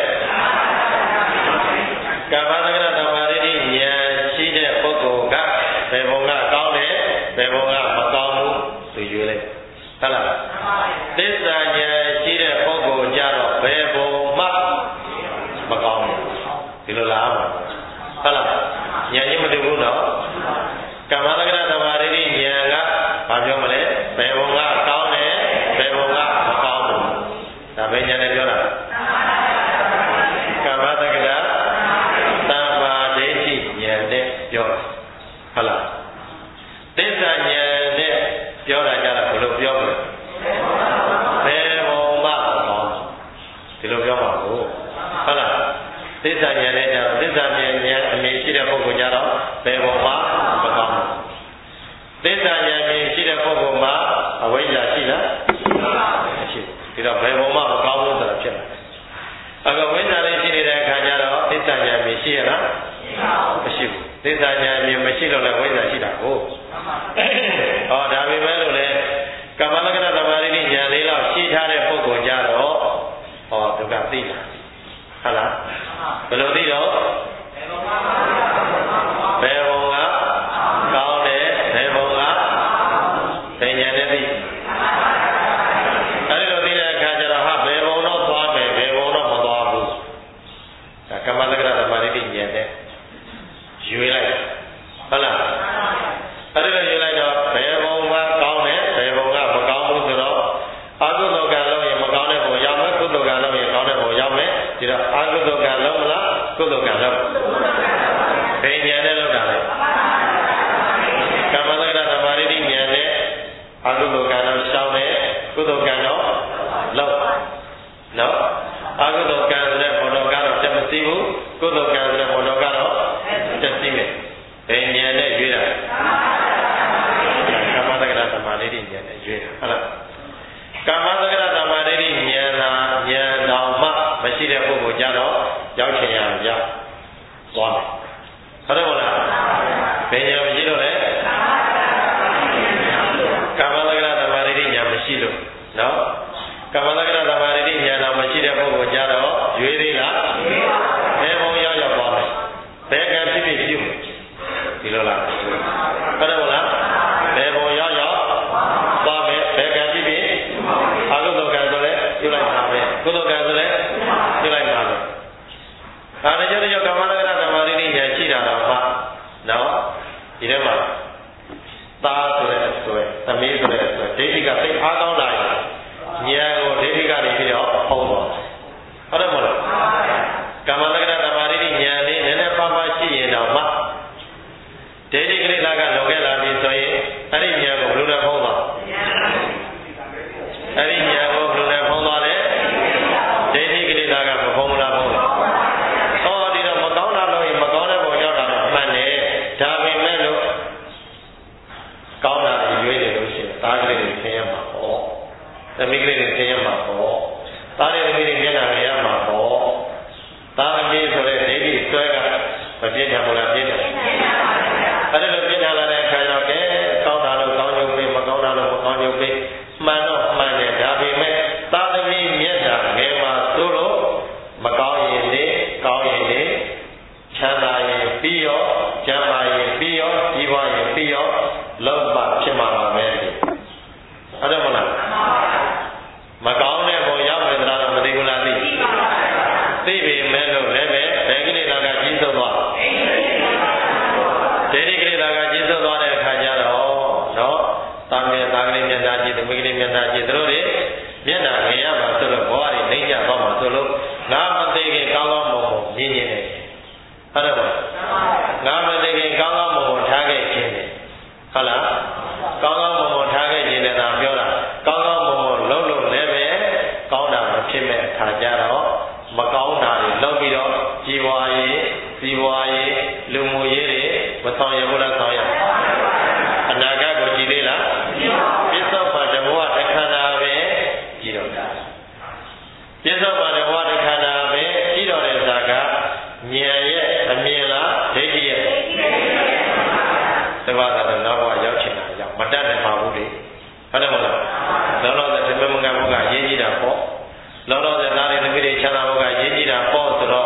ကမ္မသက္ကနာသမာဓိဋ္ဌိဉာဏ်ရှိတဲ့ပုဂ္ဂိုလ်ကဘယ်ဘုံကကောင်းတယ်ဘယ်ဘုံကမကောင်းဘူးသူရွေးလိုက်ဟုတ်လားသစ္စာဉာဏ်ရှိတဲ့ပုဂ္ဂိုလ်ကြတော့ဘယ်ဘုံမှမကောင်းဘူးဒီလိုလားမှာဟုတ်လားဉာဏ်ကြီးမတူဘူးနော်ကမ္မသက္ကနာသမာဓိဋ္ဌိဉာဏ်ကဘာပြောမလဲဘယ်ဘုံကကောင်းတယ်ဘယ်ဘုံကမကောင်းဘူးဒါပဲဉာဏ်နဲ့ပြောတာကမ္မသက္ကနာသမာဓိဋ္ဌိဉာဏ်နဲ့ပြောတာဟုတ်လားသစ္စာဉာဏ်နဲ့ပြောတာကြတော့ဘယ်လိုပြောမလဲဘယ်ဘုံမှမကောင်းဒီလိုပြောပါဘူးဟုတ်လားသစ္စာဉာဏ်နဲ့ကြတော့သစ္စ္စာဉာဏ်ဉာဏ်အမြင်ရှိတဲ့ပုဂ္ဂိုလ်ကြတော့ဘယ်ပုံမှာမကောင်းဘူးသစ္စာဉာဏ်မြင်ရှိတဲ့ပုဂ္ဂိုလ်မှာအဝိဇ္ဇာရှိလားမရှိဘူးဒီတော့ဘယ်ပုံမှာမကောင်းဘူးဆိုတာဖြစ်လာတယ်အခုဝိဇ္ဇာလေးရှိနေတဲ့အခါကျတော့သစ္စာဉာဏ်မြင်ရှိရလားမရှိဘူးသစ္စာဉာဏ်မြင်မရှိလို့လည်းဝိဇ္ဇာရှိတာကိုဟောဒါပေမဲ့လို့လေကမ္မလက္ခဏာသမာဓိဉာဏ်လေးတော့ရှိထားတဲ့ပုဂ္ဂိုလ်ကြတော့ဟောဒုက္ခသိတာဟုတ်လားဘယ်လိုသိတော့ဘယ်ဘုံကကောင်းတယ်ဘယ်ဘုံကသင်ညာနဲ့သိအဲဒီလိုသိတဲ့အခါကျတော့ဟာဘယ်ဘုံတော့သွားမယ်ဘယ်ဘုံတော့မသွားဘူးဒါကမ္မလက္ခဏာသမာဓိဉာဏ်နဲ့ရွေးလိုက်ဟုတ်လားအဲဒီလိုရွေးလိုက်တော့ဘယ်ဘုံကကောင်းတယ်ဘယ်ဘုံကမကောင်းဘူးဆိုတော့အကုသိုလ်ကလုံးရင်မကောင်းတဲ့ဘုံရောက်မယ်ကုသိုလ်ကလုံးရင်ကောင်းတဲ့ဘုံရောက်မယ်ဒီတော့အကုသိုလ်ကလုံးမလားကုသိုလ်ကလုံးဘယ်ဉာဏ်နဲ့လောက်တာလဲကမ္မလက္ခဏာသမာဓိဉာဏ်နဲ့အကုသိုလ်ကလုံးရှောင်းတယ်ကုသိုလ်ကလုံးလောက်နော်အကုသိုလ်ကံဆိုတဲ့ဘုံတော်ကတော့တက်မသိဘူးကုသိုလ်ကံဆိုတဲ့ဘုံတော်ကတော့တက်သိမယ်ဘယ်ဉာဏ်နဲ့ရွေးတာကမ္မလက္ခဏာသမာဓိဉာဏ်နဲ့ရွေးတာဟုတ်လားကမ္မသက္ကရသမာဓိဉာဏ်သာဉာဏ်တော်မှမရှိတဲ့ပုဂ္ဂိုလ်ကြတော့ရောက်ချင်ရရသွားတယ်ဟုတ်တယ်မလားဘယ်ဉာဏ်မရှိလို့လဲကမ္မသက္ကရသမာဓိဉာဏ်မရှိလို့နော်ကမ္မသက္ကရသမာဓိဉာဏ်တော်မရှိတဲ့ပုဂ္ဂိုလ်ကြတော့ရွေးသေးလားဘယ်ဘုံရောက်ရောက်သွားမယ်ဘယ်ကံဖြစ်ဖြစ်ပြုဒီလိုလားဟုတ်တယ်မလားဘယ်ဘုံရောက်ရောက်သွားမယ်ဘယ်ကံဖြစ်ဖြစ်အကုသိုလ်ကံဆိုလဲပြုလိုက်ပါပဲကုသိုလ်ကံဆိုလဲပြုလိုက်ပါပဲဒါနဲ့ကျတော့ကမ္မလက္ခဏာသမာဓိဉာဏ်ရှိတာတော့မှနော်ဒီထဲမှာသားဆိုတဲ့အစွဲသမီးဆိုတဲ့အစွဲဒိဋ္ဌိကသိအားကောင်းလာရင်ဉာဏ်ကိုဒိဋ္ဌိကနေပြီးတော့ဖုံးသွားဟုတ်တယ်မဟုတ်လားကမ္မလက္ခဏာသမာဓိဉာဏ်လေးနည်းနည်းပါးပါးရှိရင်တော့မှဒိဋ္ဌိကိလေသာကလုံခဲ့လာပြီဆိုရင်အဲ့ဒီဉာဏ်ကိုဘယ်လိုလဲဖုံးသွားအဲ့ဒီဉာဏ်ကိုဘယ်လိုလဲဖုံးသွားလဲဒိဋ္ဌိကိလေသာကမဖုံးလားဖုံးလားဟောဒီတော့မကောင်းတာလို့ရင်မကောင်းတဲ့ပုံရောက်တာတော့မှန်တယ်ဒါပေမဲ့လို့ကောင်းတာရွေးတယ်လို့ရှိရင်သားကလေးတွေဆင်းရဲမှာပေါ့သမီးကလေးတွေဆင်းရဲမှာပေါ့သားတဲ့သမီးတွေမျက်နှာရရမှာပေါ့သားအမေဆိုတဲ့ဒိဋ္ဌိဆွဲကမပြည့်ညံဘူးလားပြည့်တယ်အဲ့ဒါလိုပြည့်ညံလာတဲ့အခါကျတော့ကဲကောင်းတာလို့ကောင်းရုံပဲမကောင်းတာလို့မကောင်းရုံပဲမှန်တော့မှန်တယ်ဒါပေမဲ့သာသမီမျက်နှာငယ်မှာသို့လို့မကောင်းရင်လေကောင်းရင်လေချမ်းသာရင်ပြီးရောကျမ်းမာရင်ပြီးရောကြီးပွားရင်ပြီးရောလုံးဝဖြစ်မှာပါပဲဟုတ်တယ်မလားမကောင်းတဲ့ဘုံရောက်မယ်ဆိုတာတော့မသိဘူးလားသိသိပြီမဲ့လို့လည်းပဲဘယ်ကိလေသာကကြီးစိုးသွားဒိဋ္ဌိကိလေသာကကြီးစိုးသွားတဲ့အခါကျတော့နော်တာမေသာကလေးမျက်နှာကြည့်သမီးကလေးမျက်နှာကြည့်တို့တွေမျက်နှာငယ်ရမှာဆိုလို့ဘဝတွေနှိမ့်ကြသွားမှာဆိုလို့ငါမသိခင်ကောင်းကောင်းမွန်မွန်မြင်နေတယ်ဟုတ်တယ်မလားငါမသိခင်ကောင်းကောင်းမွန်မွန်ထားခဲ့ခြင်းတယ်ဟုတ်လားကောင်းကောင်းမွန်မွန်ထားခဲ့ခြင်းနဲ့သာပြောတာကောင်းကောင်းမွန်မွန်လုံးလုံးလည်းပဲကောင်းတာမဖြစ်မဲ့အခါကျတော့မကောင်းတာတွေလုပ်ပြီးတော့ကြီးပွားရေးစီးပွားရေးလူမှုရေးတွေမဆောင်ရဘူးလားဆောင်ရအနာဂတ်ကိုကြည်သေးလားပြစ္ဆုတ်ပါဓမ္မဝတခန္ဓာပဲကြည်တော့တာပြစ္ဆုတ်ပါဓမ္မဝတခန္ဓာပဲကြည်တော့တဲ့ဇာကဉာဏ်ရဲ့အမြင်လားဒိဋ္ဌိရဲ့သဘာဝတော့နောက်ဘဝရောက်ချင်တာရောက်မတတ်နိုင်ပါဘူးလေဟုတ်တယ်မလားလောလောဆယ်သမမကဘုရားရေးကြည့်တာပေါ့လောလောဆယ်သားတွေသမီးတွေချမ်းသာဘုရားရေးကြည့်တာပေါ့ဆိုတော့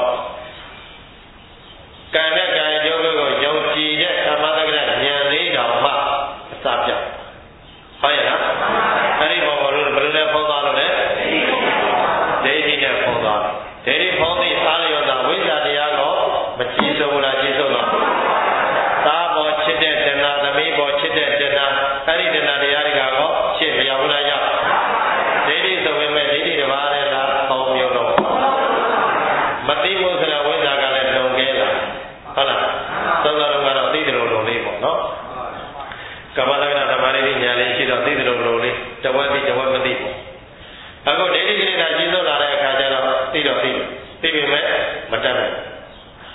ကံနဲ့ကံကျိုးကိုယုံကြည်တဲ့သမာဓိကဉာဏ်လေးတောင်မှအစပြဟုတ်ရဲ့လားအဲ့ဒီဘောဘောလို့ဘယ်လိုလဲဖုံးသွားလို့လဲဒိဋ္ဌိနဲ့ဖုံးသွားဒိဋ္ဌိဖုံးသည့်အားလျော်သာဝိဇ္ဇာတရားကိုမကြည့်ဆုံးဘူးလားကြည့်ဆုံးလားသားပေါ်ချစ်တဲ့တဏှာသမီးပေါ်ချစ်တဲ့တဏှာအဲ့ဒီတဏှာတရားတွေကတော့ရှင်းမရဘူးလားရောက်ဒိဋ္ဌိဆိုပေမဲ့ဒိဋ္ဌိတစ်ပါးနဲ့လားပေါင်းမျိုးတော့မသိဘူးဆိုတဲ့ဝိဇ္ဇာကလည်းလုံကဲလာဟုတ်လားသုံးတော်ကတော့သိတယ်လို့လုံလေးပေါ့နော်ကမ္မလက္ခဏာသမာဓိဉာဏ်လေးရှိတော့သိတယ်လို့လုံလေးတဝက်သိတဝက်မသိဘူးအခုဒိဋ္ဌိကိလေသာကြီးစိုးလာတဲ့အခါကျတော့သိတော့သိတယ်သိပေမဲ့မတတ်နိုင်မ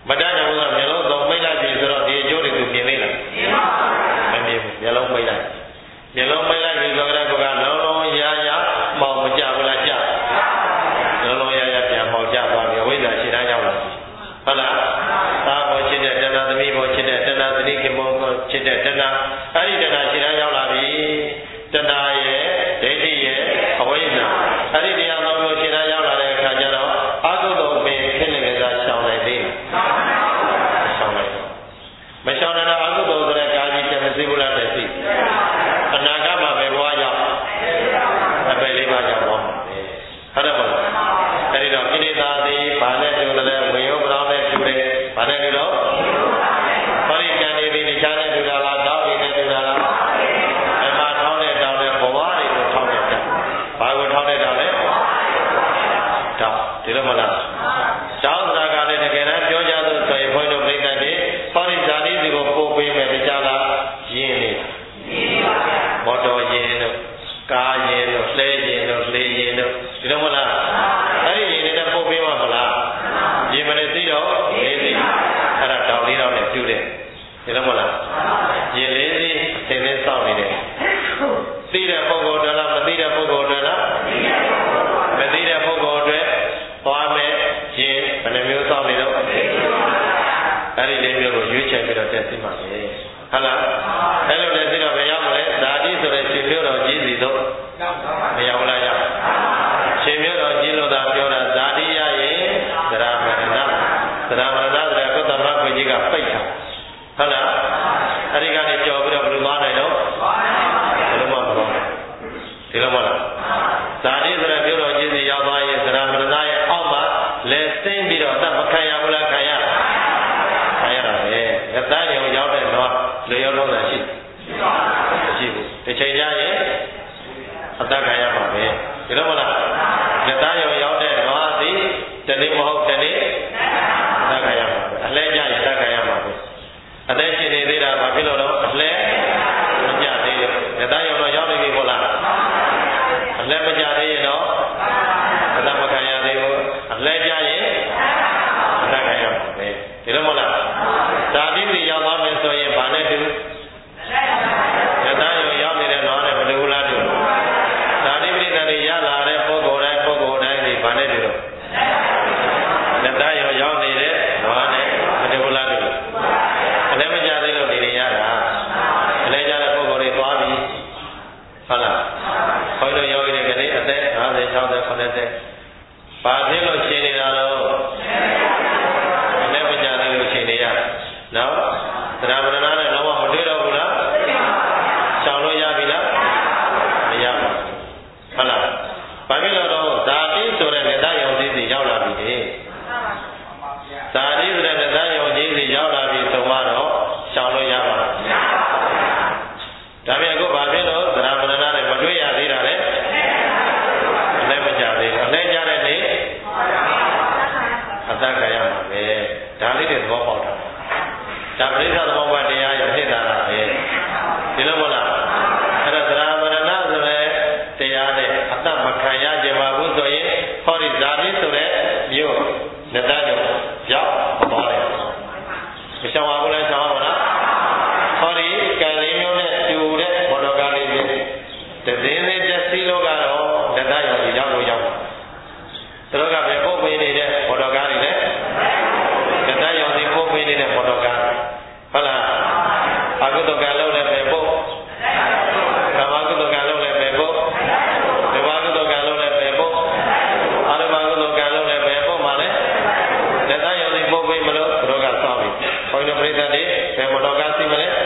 မတတ်နိုင်ဘူးကမျက်လုံးသုံးမိတ်လိုက်ပြီဆိုတော့ဒီအကျိုးတွေသူမြင်သေးလားမမြင်ဘူးမျက်လုံးမိတ်လိုက်မျက်လုံးမိတ်လိုက်ပြီဆိုတော့ကလုံးလုံးရရမှောင်မကြဘူးလားကြလုံးလုံးရရပြန်မှောင်ကြသွားပြီအဝိဇ္ဇာရှင်းတန်းရောက်လာပြီဟုတ်လားသာဘောချစ်တဲ့တဏှာသမီးဘောချစ်တဲ့တဏှာသတိခင်ဘောချစ်တဲ့တဏှာအဲ့ဒီတဏှာရှင်းတန်းရောက်လာပြီတဏှာရဲ့ဒိဋ္ဌိရဲ့အဝိဇ္ဇာအဲ့ဒီတရားသုံးမျိုးရှင်းတန်းရောက်လာတဲ့အခါကျတော့အကုသိုလ်ပင်ဖြစ်နေတဲ့ကရှောင်နိုင်သေးရှောင်နိုင်မရှောင်နိုင်တော့အကုသိုလ်ဆိုတဲ့ကာကြီးချက်မသိဘူးလားတဲ့သိအနာဂတ်မှာပဲဘဝရောက်အပေလေးပါရောက်တော့ဟုတ်တယ်မဟုတ်အဲ့ဒီတော့ကိလေသာသည်ဘာနဲ့တူတယ်ဝေယောပရောင်းနဲ့တူတယ်ဘာနဲ့တူတော့ပရိက္ခဏီသည်အခြားနဲ့တူတာလားတောင်းရည်နဲ့တူတာလားအမှထောင်းတဲ့တောင်းတဲ့ဘဝတွေကိုထောင်းတဲ့တောင်းဘာကိုထောင်းတဲ့တောင်းလဲတောင်းဒီလိုမလားတောင်းတာကလည်းတကယ်တမ်းပြောကြလို့ဆိုရင်ဘုန်းကြီးတို့ပြိဿတ်တွေပရိဇာတိစီကိုပို့ပေးမယ်တရားလားယဉ်နေမော်တော်ယဉ်တို့ကားယဉ်တို့လှဲယဉ်တို့လေယဉ်တို့ဒီလိုမလားအဲ့ဒီယဉ်နေတဲ့ပို့ပေးမှာမလားယဉ်မနေသိတော့လေးသိအဲ့ဒါတောင်းလေးတော့နဲ့ပြုတယ်ဒီလိုမလားယဉ်လေးသိသင်လေးစောင့်နေတယ်သိတဲ့ပုဂ္ဂိုလ်တွေလားမသိတဲ့ပုဂ္ဂိုလ်တွေလားမသိတဲ့ပုဂ္ဂိုလ်တွေသွားမယ်ယဉ်ဘယ်နှမျိုးစောင့်နေတော့အဲ့ဒီလေးမျိုးကိုရွေးချယ်ပြီးတော့တက်သိမှာပဲဟုတ်လားအဲ့လိုတက်သိတော့ဘယ်ရောက်မလဲဇာတိဆိုတဲ့ရှင်မျိုးတော်ကြီးစီတော့မရောက်လားရောက်ရှင်မျိုးတော်ကြီးလို့သာပြောတာဇာတိရရင်သရမရဏသရမရဏဆိုတဲ့ကုသမခွေကြီးကပိတ်တာဟုတ်လားအဲ့ဒီကနေကြော်ပြီးတော့ဘယ်လိုသွားနိုင်တော့ဘယ်လိုမှမသွားဒီလိုမလားဇာတိဆိုတဲ့မျိုးတော်ကြီးစီရောက်သွားရင်သရမရဏရဲ့အောက်မှာလဲသိမ့်ပြီးတော့အသက်မခံရဘူးလားခံရခံရတာပဲအသားရုံရောက်တဲ့တော့လေရောက်တော့ရှိမရှိဘူးတစ်ချိန်ကျရင်အသက်ခံရမှာပဲဒီလိုမလားလက်သားရုံရောက်တဲ့နွားသည်တနေ့မဟုတ်တနေ့အသက်ခံရမှာပဲအလဲကျရင်အသက်ခံရမှာပဲအသက်ရှင်နေသေးတာဘာဖြစ်လို့လဲအလဲမကြသေးဘူးလက်သားရုံတော့ရောက်နေပြီဟုတ်လားအလဲမကြသေးရင်တော့အသက်မခံရသေးဘူးအလဲကျရင်အသက်ခံရမှာပဲဒီလိုမလားဇာတိတွေရောက်သွားမယ်ဆိုရင်ဘာနဲ့တူလက်သားရုံရောက်နေတဲ့နွားနဲ့မတူဘူးလားတူဇာတိပရိသတ်တွေရလာတဲ့ပုဂ္ဂိုလ်တိုင်းပုဂ္ဂိုလ်တိုင်းတွေဘာနဲ့တူတော့လက်သားရုံရောက်နေတဲ့နွားနဲ့မတူဘူးလားတူအလည်းမကြသေးလို့နေနေရတာအလည်းကြတဲ့ပုဂ္ဂိုလ်တွေသွားပြီဟုတ်လားဘုန်းကြီးတို့ရောက်နေတဲ့ကလေးအသက်၅၀ ၆၀ ၇၀ဘာဖြစ်လို့ရှင်းနေတာလို့အလည်းမကြသေးလို့ရှင်းနေရနော်သရမရဏနဲ့တော့မတွေ့တော့ဘူးလားရှောင်လို့ရပြီလားမရဘူးဟုတ်လားဘာဖြစ်လို့တော့ဇာတိဆိုတဲ့လက်သားယုံကြီးစီရောက်လာပြီလေဇာတိဆိုတဲ့လက်သားယုံကြီးစီရောက်လာပြီဆိုတော့ရှောင်လို့ရပါလားဒါပြန်အခုဘာဖြစ်လို့သရမရဏနဲ့မတွေ့ရသေးတာလဲအလည်းမကြသေးဘူးအလည်းကြတဲ့နေ့အသက်ခံရမှာပဲဒါလေးတွေသဘောပေါက်တာဒါပရိစ္ဆေသဘောပေါက်တရားရဖြစ်တာလားပဲဒီလိုမလားအဲ့ဒါသရမရဏဆိုတဲ့တရားနဲ့အသက်မခံရကြပါဘူးဆိုရင်ဟောဒီဇာတိဆိုတဲ့မျိုးလက်သားကြောင့်ရောက်သွားတယ်မရှောင်ပါဘူးလားရှောင်ပါမလားဟောဒီကံလေးမျိုးနဲ့တူတဲ့ဘောတော်ကားလေးတွေတည်င်းလေးတက်စီလို့ကတော့လက်သားရောက်ရောက်လို့ရောက်သူတို့ကပဲပုတ်ပေးနေတဲ့ဘောတော်ကားတွေနဲ့လက်သားရောက်စီပုတ်ပေးနေတဲ့ဘောတော်ကားဟုတ်လားအကုသိုလ်ကံလုပ်လည်းပဲပုတ်ကာမကုသိုလ်ကံလုပ်လည်းပဲပုတ်ဒီဘာကုသိုလ်ကံလုပ်လည်းပဲပုတ်အာရမကုသိုလ်ကံလုပ်လည်းပဲပုတ်မှာလေလက်သားရောက်စီပုတ်ပေးမလို့သူတို့ကစောင့်ပြီဘုန်းကြီးတို့ပြိဿတ်တွေဘယ်ဘောတော်ကားစီမလဲ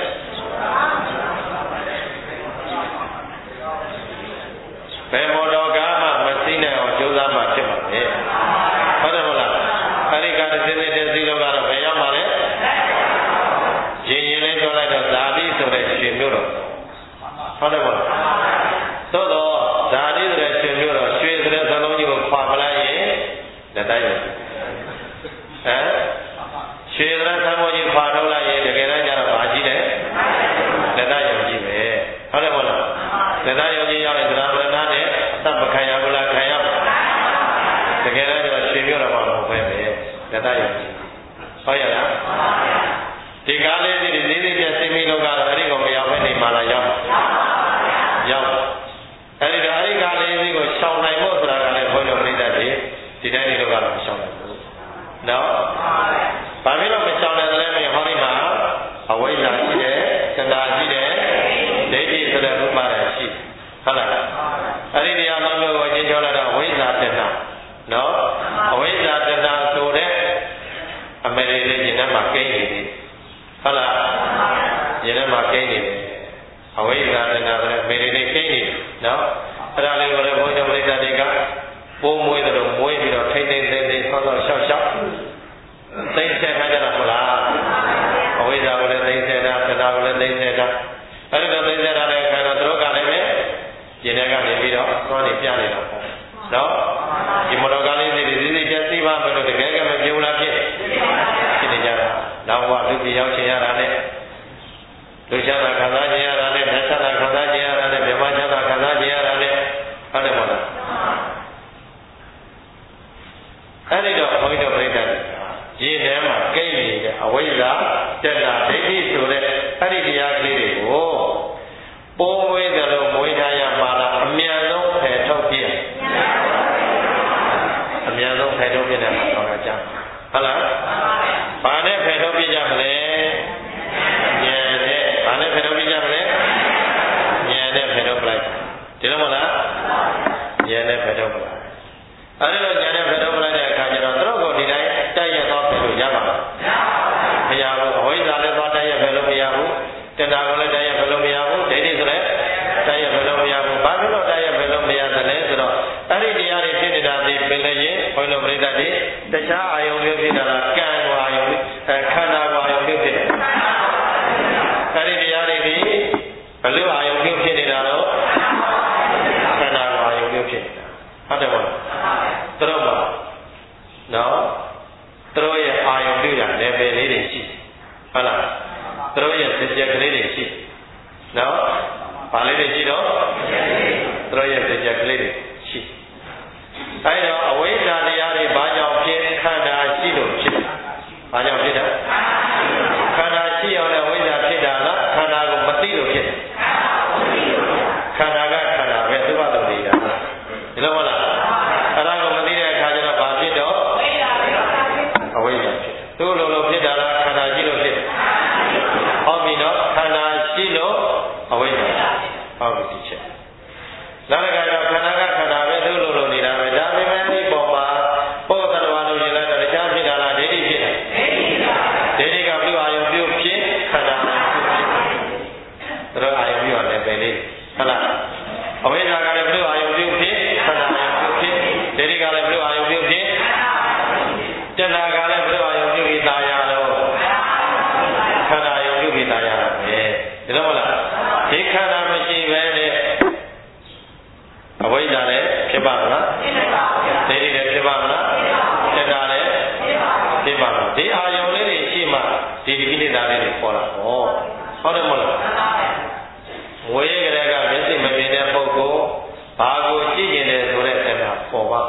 ဘယ်မော်တော်ကားမှမသိနိုင်အောင်ကြိုးစားမှဖြစ်မှာပဲဟုတ်တယ်မဟုတ်လားအဲဒီကားတစ်စိမ့်တစ်စိမ့်လောက်ကတော့ဘယ်ရောက်မှာလဲရင်ရင်လေးပြောလိုက်တော့ဇာတိဆိုတဲ့ရှင်မျိုးတော်ဟုတ်တယ်မဟုတ်လားသို့တော့ဇာတိဆိုတဲ့ရှင်မျိုးတော်ရွှေဆိုတဲ့သလုံးကြီးကိုခွာပလိုက်ရင်လက်တိုင်းပဲဟမ်ရွှေဆိုတဲ့သလုံးကြီးခွာထုတ်လိုက်ရင်တကယ်တမ်းကျတော့ဘာကြီးလဲလက်တိုင်းရုံကြီးပဲဟုတ်တယ်မဟုတ်လားလက်သားယုံကြည်ရောက်ရင်သရမရဏနဲ့အသက်မခံရဘူးလားခံရတကယ်တော့ရွှေမျိုးတော်မှာမဟုတ်ပဲပဲလက်သားယုံကြည်ဟုတ်ရဲ့လားဒီကားလေးတွေသေးသေးပြစိမိလို့ကတော့အဲ့ဒီကိုမရောက်ဘဲနေမှလာရောက်ရောက်အဲ့ဒီတော့အဲ့ဒီကားလေးလေးကိုရှောင်နိုင်ဖို့ဆိုတာကလည်းဘုန်းတော်ပြိတ္တတွေဒီတိုင်းဒီလိုကတော့မရှောင်နိုင်ဘူးနော်ဘာဖြစ်လို့မရှောင်နိုင်လဲမင်းဟောဒီမှာအဝိဇ္ဇာရှိတယ်သဏ္ဍာရှိတယ်ဒိဋ္ဌိဆိုတဲ့ဥပါဒရှိဟုတ်လားအဲ့ဒီတရားမှလို့ကိုရှင်းပြောလာတော့ဝိဇ္ဇာတဏ္ဍနော်အဝိဇ္ဇာတဏ္ဍဆိုတဲ့အမေရိလေးရှင်ထဲမှာကိန်းနေတယ်ဟုတ်လားရှင်ထဲမှာကိန်းနေတယ်အဝိဇ္ဇာတဏ္ဍဆိုတဲ့အမေရိလေးကိန်းနေတယ်နော်အဲ့ဒါလေးကိုလည်းဘုန်းကြီးပြိဿတွေကပိုးမွေးတယ်လို့မွေးပြီးတော့ထိမ့်ထိမ့်သိမ့်သိမ့်ဆောက်ဆောက်ရှောက်ရှောက်သိမ့်ဆက်ထားကြတာမဟုတ်လားအဝိဇ္ဇာကိုလည်းသိမ့်ဆက်တာတဏ္ဍကိုလည်းသိမ့်ဆက်တာအဲ့ဒီတော့သိမ့်ဆက်တာတဲ့အခါတော့သူတို့ကလည်းပဲရှင်ထဲကနေပြီးတော့သွားနေပြနေတာပေါ့နော်ဒီမော်တော်ကားလေးတွေဒီဒီကျသိပါမလို့တကယ်ကမပြုံးလားဖြစ်ဖြစ်နေကြတာနောက်ဘဝလူပြည်ရောက်ချင်ရတာနဲ့လူချမ်းသာခံစားချင်ရတာနဲ့မြတ်ချမ်းသာခံစားချင်ရတာနဲ့မြမချမ်းသာခံစားချင်ရတာနဲ့ဟုတ်တယ်မဟုတ်လားအဲ့ဒီတော့ဘုန်းကြီးတို့ပြိတ္တရေထဲမှာကိန်းနေတဲ့အဝိဇ္ဇာတဏ္ဍဒိဋ္ဌိဆိုတဲ့အဲ့ဒီတရားကလေးတွေကိုပိုးမွေးတယ်လို့မွေးထားရမှာလားအမြန်ဆုံးဖယ်ထုတ်ပြအမြန်ဆုံးဖယ်ထုတ်ပြတယ်မှာတော့ကြာဟုတ်လားဘာနဲ့ဖယ်ထုတ်ပြကြမလဲဉာဏ်နဲ့ဘာနဲ့ဖယ်ထုတ်ပြကြမလဲဉာဏ်နဲ့ဖယ်ထုတ်ပလိုက်ဒီလိုမဟုတ်လားဉာဏ်နဲ့ဖယ်ထုတ်ပလိုက်အဲဒီလိုဉာဏ်နဲ့ဖယ်ထုတ်ပလိုက်တဲ့အခါကျတော့သူတို့ကိုဒီတိုင်းတိုက်ရတော့ဖယ်လို့ရပါမရဘူးအဝိဇ္ဇာလည်းသွားတိုက်ရဖယ်လို့မရဘူးတဏှာကိုလည်းတိုက်ရဖယ်လို့မရဘူးဒိဋ္ဌိဆိုလည်းတိုက်ရဖယ်လို့မရဘူးဘာဖြစ်လို့တိုက်ရဖယ်လို့မရသလဲဆိုတော့အဲ့ဒီတရားတွေဖြစ်နေတာဒီပင်လည်းရင်ဘုန်းတော်ပြိတ္တတွေတခြားအာယုံမျိုးဖြစ်တာလားကံကိုအာယုံအဲခန္ဓာကိုအာယုံမျိုးဖြစ်တယ်အဲ့ဒီတရားတွေဒီဘယ်လိုအာယုံမျိုးဖြစ်နေတာတော့ခန္ဓာကိုအာယုံမျိုးဖြစ်နေတာဟုတ်တယ်မဟုတ်သူတို့မှာနော်သူတို့ရဲ့အာယုံပြုတာ level လေးတွေရှိဟုတ်လားသူတို့ရဲ့စကြက်ကလေးတွေရှိနော်ဘာလေးတွေရှိတော့သူတို့ရဲ့စကြက်ကလေးတွေရှိအဲဒါအဝိဇ္ဇာတရားတွေဘာကြောင့်ဖြစ်ခန္ဓာရှိလို့ဖြစ်ဘာကြောင့်ဖြစ်တာခန္ဓာရှိအောင်လည်းဝိဇ္ဇာဖြစ်တာလားခန္ဓာကိုမသိလို့ဖြစ်ခန္ဓာကခန္ဓာပဲသူ့ဘာလို့နေတာဒီလိုမဟုတ်လားအဲ့ဒါကိုမသိတဲ့အခါကျတော့ဘာဖြစ်တော့အဝိဇ္ဇာဖြစ်သူ့လိုလိုဖြစ်တာလားခန္ဓာရှိလို့ဖြစ်ဟောပြီနော်ခန္ဓာရှိလို့အဝိဇ္ဇာဟောပြီဒီချက်နောက်တစ်ခါတော့ခန္ဓာကခန္ဓာပဲသူ့လိုလိုနေတာပဲဒါပေမဲ့ဒီပုံမှာပုဂ္ဂိုလ်တော်လို့ရင်လည်းတရားဖြစ်တာလားဒိဋ္ဌိဖြစ်တာဒိဋ္ဌိကပြုအာယုံပြုဖြစ်ခန္ဓာသူတို့အာယုံပြုရတယ်ပဲလေဟုတ်လားအဝိဇ္ဇာကလည်းပြုအာယုံပြုဖြစ်ခန္ဓာအာယုံပြုဖြစ်ဒိဋ္ဌိကလည်းပြုအာယုံပြုဖြစ်တဏှာကလည်းပြုအာယုံပြုပြီးตายရတော့ခန္ဓာအာယုံပြုပြီးตายရတာပဲဒီလိုမဟုတ်လားဒီခန္ဓာမရှိပဲနဲ့အဝိဇ္ဇာလည်းဖြစ်ပါမလားဖြစ်ပါဘူးဒိဋ္ဌိလည်းဖြစ်ပါမလားဖြစ်ပါဘူးတဏှာလည်းဖြစ်ပါဘူးဒီအာယုံလေးတွေရှိမှဒီဒီကိလေသာလေးတွေပေါ်လာပေါ့ဟုတ်တယ်မဟုတ်လားဝေရကလေးကမျက်စိမမြင်တဲ့ပုဂ္ဂိုလ်ဘာကိုကြည့်နေတယ်ဆိုတဲ့တဏှာပေါ်ပါ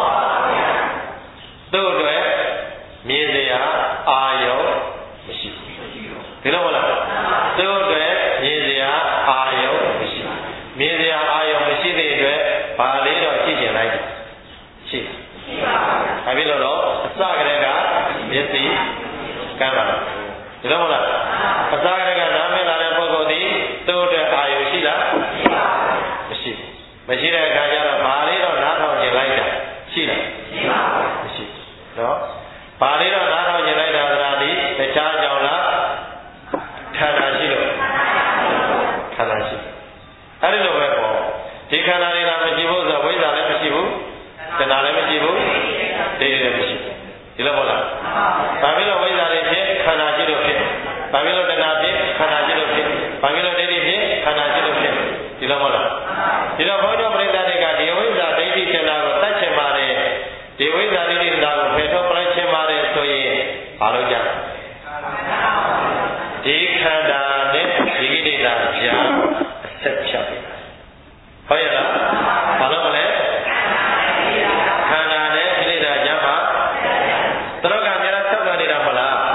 သူ့အတွက်မြင်စရာအာယုံမရှိဘူးဒီလိုမဟုတ်လားသူ့အတွက်မြင်စရာအာယုံမရှိမြင်စရာအာယုံမရှိတဲ့အတွက်ဘာလေးတော့ကြည့်ကျင်လိုက်ရှိရှိပါဘူးဒါဖြစ်လို့တော့အစကတည်းကမျက်စိကမ်းလာဒီလိုမဟုတ်လားအစကတည်းကနားမလာတဲ့ပုဂ္ဂိုလ်ဒီသူ့အတွက်အာယုံရှိလားမရှိပါဘူးမရှိမရှိတဲ့အခါကျတော့ဘာလေးတော့နားထောင်ကျင်လိုက်တာရှိလားမရှိပါဘူးမရှိနော်ဘာလေးတော့နားထောင်ကျင်လိုက်တာဆိုတာဒီတခြားကြောင့်လားခန္ဓာရှိလို့ခန္ဓာရှိအဲ့ဒီလိုပဲပေါ့ဒီခန္ဓာလေးကမရှိဘူးဆိုတော့ဝိဇ္ဇာလည်းမရှိဘူးတဏှာလည်းမရှိဘူးဒိဋ္ဌိလည်းမရှိဒီလိုမဟုတ်လားဘာဖြစ်လို့ဝိဇ္ဇာတွေဖြစ်ခန္ဓာရှိလို့ဖြစ်ဘာဖြစ်လို့တဏှာဖြစ်ခန္ဓာရှိလို့ဖြစ်ဘာဖြစ်လို့ဒိဋ္ဌိဖြစ်ခန္ဓာရှိလို့ဖြစ်ဒီလိုမဟုတ်လားဒီတော့ဘုန်းတော်ပရိသတ်တွေကဒီဝိဇ္ဇာဒိဋ္ဌိတဏှာကိုတတ်ချင်ပါတယ်ဒီဝိဇ္ဇာဒိဋ္ဌိတဏှာကိုဖယ်ထုတ်ပလိုက်ချင်ပါတယ်ဆိုရင်ဘာလို့ကြဒီခန္ဓာနဲ့ဒီကိလေသာကြာအဆက်ဖြတ်တယ်ဟုတ်ရဲ့လားဘာလို့မလဲခန္ဓာနဲ့ကိလေသာကြာမှာသူတို့ကများဆက်လာနေတာမလား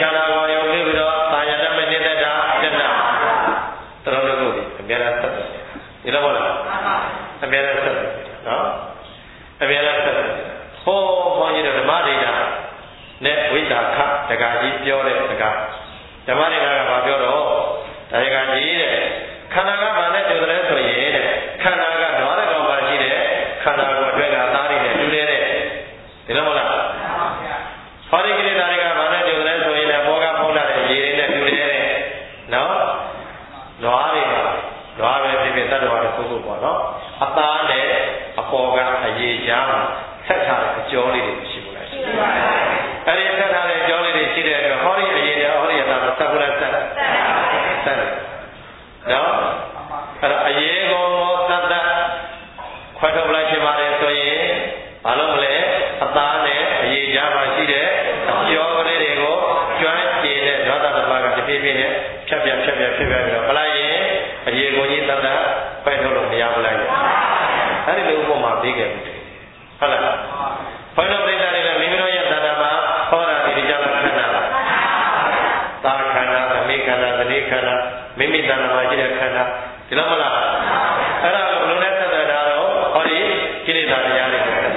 နာကိုယုံပြီးတော့တာယာတတ်မဲ့နေတဲ့တာတက်တာတော်တော်ကိုအများအားဆက်တယ်ဒီလိုမဟုတ်လားအများအားဆက်တယ်နော်အများအားဆက်တယ်ဟောဘုန်းကြီးတို့ဓမ္မဒေတာနဲ့ဝိသခတက္ကကြီးပြောတဲ့စကားဓမ္မဒေတာကဘာပြောတော့ဒါကကြီးတဲ့ခန္ဓာကဘာနဲ့ပြောတယ်ဆိုရင်တဲ့ခန္ဓာကဓဝရကောင်ပါရှိတဲ့ခန္ဓာကိုအတွက်ကသားတွေနဲ့တူတယ်တဲ့ဒီလိုမဟုတ်လားဟောဒီကိလေသာတွေကဘာနဲ့ပြောတယ်ဆိုရင်လည်းဘောကဖုံးလာတဲ့ရေတွေနဲ့တူတယ်တဲ့နော်ဓဝရတွေဓဝရပဲဖြစ်ဖြစ်တတ္တဝါတစ်ခုခုပေါ့နော်အသားနဲ့အပေါ်ကအရေကြားမှာဆက်ထားတဲ့အကျော်လေးတွေရှိဘူးလားရှိပါဘူးအဲဒီဆက်ထားတဲ့အကျော်လေးတွေရှိတဲ့အတွက်ဟောဒီအရေတွေဟောဒီအသားကိုဆက်ဘူးလားဆက်ဆက်တယ်နော်အဲ့တော့အရေကိုသတ်သတ်ခွဲထုတ်လိုက်ဖြစ်ပါတယ်ဆိုရင်ဘာလို့မလဲအသားနဲ့အရေကြားမှာရှိတဲ့အကျော်လေးတွေကိုကျွမ်းကျင်တဲ့ဓာတ်သမားကတပြေးပြေးနဲ့ဖြတ်ပြဖြတ်ပြဖြတ်ပြပြီးတော့ပလိုက်ရင်အရေကိုကြီးသတ်သတ်ခွဲထုတ်လို့မရဘူးလားအဲ့ဒီလိုဥပမာပေးခဲ့ပြီဟုတ်လားဘုန်းတော်ပြိဿတွေလည်းမိမိတို့ရဲ့သတ္တမှာဟောတာဒီကြောင့်ခန္ဓာလားသာခန္ဓာသမိခန္ဓာသတိခန္ဓာမိမိတဏ္ဍာမှာရှိတဲ့ခန္ဓာဒီလိုမလားအဲ့ဒါကိုဘယ်လိုလဲသက်သက်တာတော့ဟောဒီကိလေသာတရားတွေဟုတ်လား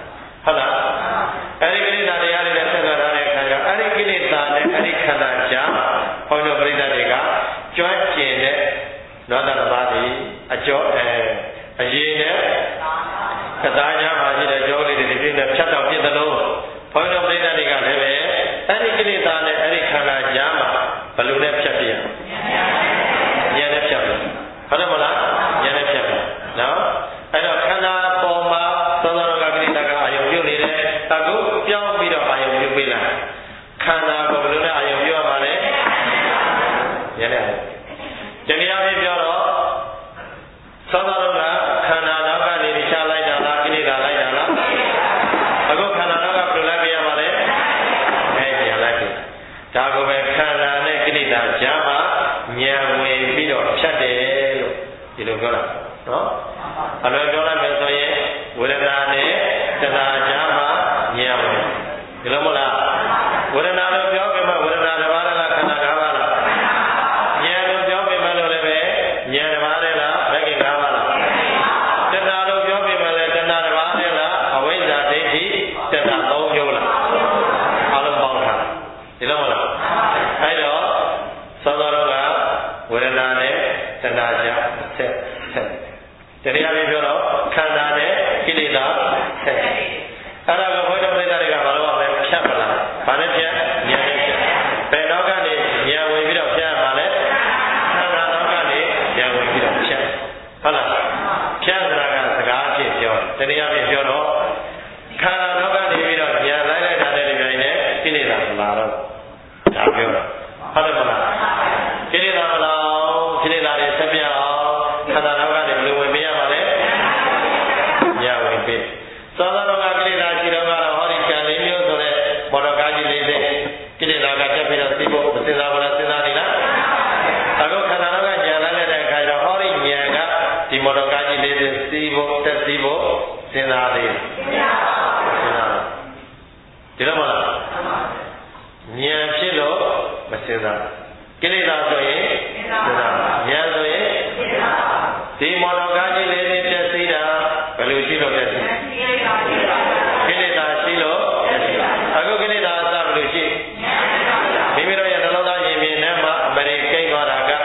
အဲ့ဒီကိလေသာတရားတွေနဲ့သက်သက်ထားတဲ့ခန္ဓာအဲ့ဒီကိလေသာနဲ့အဲ့ဒီခန္ဓာကြားဘုန်းတော်ပြိဿတွေကကျွမ်းကျင်တဲ့နောတတပါတိအကျော်အဲအရေးနဲ့ကသားများမှာရှိတဲ့ကြောလေးတွေဒီပြည့်နဲ့ဖြတ်တော့ပြည့်သလိုဘုန်းတော်ပြိဿတွေကလည်းပဲအဲ့ဒီကိလေသာနဲ့အဲ့ဒီခန္ဓာကြားမှာဘယ်လိုလဲဖြတ်ပြရဉာဏ်နဲ့ဖြတ်ပြဟုတ်တယ်မလားဉာဏ်နဲ့ဖြတ်ပြနော်အဲ့တော့ခန္ဓာပေါ်မှာသောသောကကိလေသာကအာယုံပြုတ်နေတယ်အခုပြောင်းပြီးတော့အာယုံပြုတ်ပေးလိုက်ခန္ဓာကိုဘယ်လိုလဲအာယုံပြုတ်ရမှာလဲဉာဏ်နဲ့တနည်းအားဖြင့်ပြောတော့သောသောကခန္ဓာနောက်ကနေရှားလိုက်တာလားကိလေသာလိုက်တာလားအခုခန္ဓာနောက်ကဘယ်လိုလိုက်ပြရမှာလဲအဲပြန်လိုက်ပြီဒါကိုပဲခန္ဓာနဲ့ကိလေသာကြားမှာဉာဏ်ဝင်ပြီးတော့ဖြတ်တယ်လို့ဒီလိုပြောတာနော်အလွယ်ပြောလိုက်မယ်ဆိုရင်ဝေဒနာနဲ့တဏှာကြားမှာဉာဏ်ဝင်ဒီလိုမဟုတ်လားဝေဒနာလို့ပြောပြီးမှဝေဒနာတစ်ပါးလားခန္ဓာတစ်ပါးလားဉာဏ်လို့ပြောပြီးမှလို့လည်းပဲဉာဏ်တစ်ပါးလားဘယ်ကိကားပါလားတဏှာလို့ပြောပြီးမှလည်းတဏှာတစ်ပါးလားအဝိဇ္ဇာဒိဋ္ဌိတဏှာသုံးမျိုးလားအလုံးပေါင်းထားဒီလိုမဟုတ်လားအဲ့တော့သောသောကဝေဒနာနဲ့တဏှာကြားဆက်ဆက်တရားလေးပြောတော့ခန္ဓာနဲ့ကိလေသာဆက်အဲ့ဒါကဘုရားပြိဿတွေကဘာလို့လဲဖြတ်မလားဘာနဲ့ဖြတ်ဉာဏ်နဲ့ဖြတ်ဘယ်တော့ကနေဉာဏ်ဝင်ပြီးတော့ဖြတ်မှာလဲခန္ဓာတော့ကနေဉာဏ်ဝင်ပြီးတော့ဖြတ်ဟုတ်လားဖြတ်ဆိုတာကစကားအဖြစ်ပြောတယ်တရားဖြင့်ပြောတော့ခန္ဓာတော့ကနေပြီးတော့ဉာဏ်လိုက်လိုက်တာနဲ့ဒီပိုင်းနဲ့ကိလေသာမလာတော့ဒါပြောတာဟုတ်တယ်မလားကိလေသာမလာကိလေသာတွေဆက်ပြအောင်ခန္ဓာတော့ကနေဘယ်လိုဝင်ပေးရမှာလဲဉာဏ်ဝင်ပေးသောသောကကိလေသာရှိတော့ကတော့ဟောဒီကံလေးမျိုးဆိုတဲ့မော်တော်ကားကြီးလေးတဲ့ကိလေသာကတက်ပြီးတော့သိဖို့မစဉ်းစားဘူးလားစဉ်းစားနေလားအခုခန္ဓာတော့ကဉာဏ်လိုက်တဲ့အခါကျတော့ဟောဒီဉာဏ်ကဒီမော်တော်ကားကြီးလေးတွေသိဖို့တက်သိဖို့စဉ်းစားသေးတယ်စဉ်းစားဒီလိုမလားဉာဏ်ဖြစ်လို့မစဉ်းစားကိလေသာဆိုရင်စဉ်းစားဉာဏ်ဆိုရင်ဒီမော်တော်ကားကြီးလေးတွေတက်သိတာဘယ်လိုရှိလို့တက်သိကိလေသာရှိလို့အခုကိလေသာအစဘယ်လိုရှိမိမိတို့ရဲ့နှလုံးသားရင်ပြင်ထဲမှာအပရိကိတ်သွားတာကဉာဏ်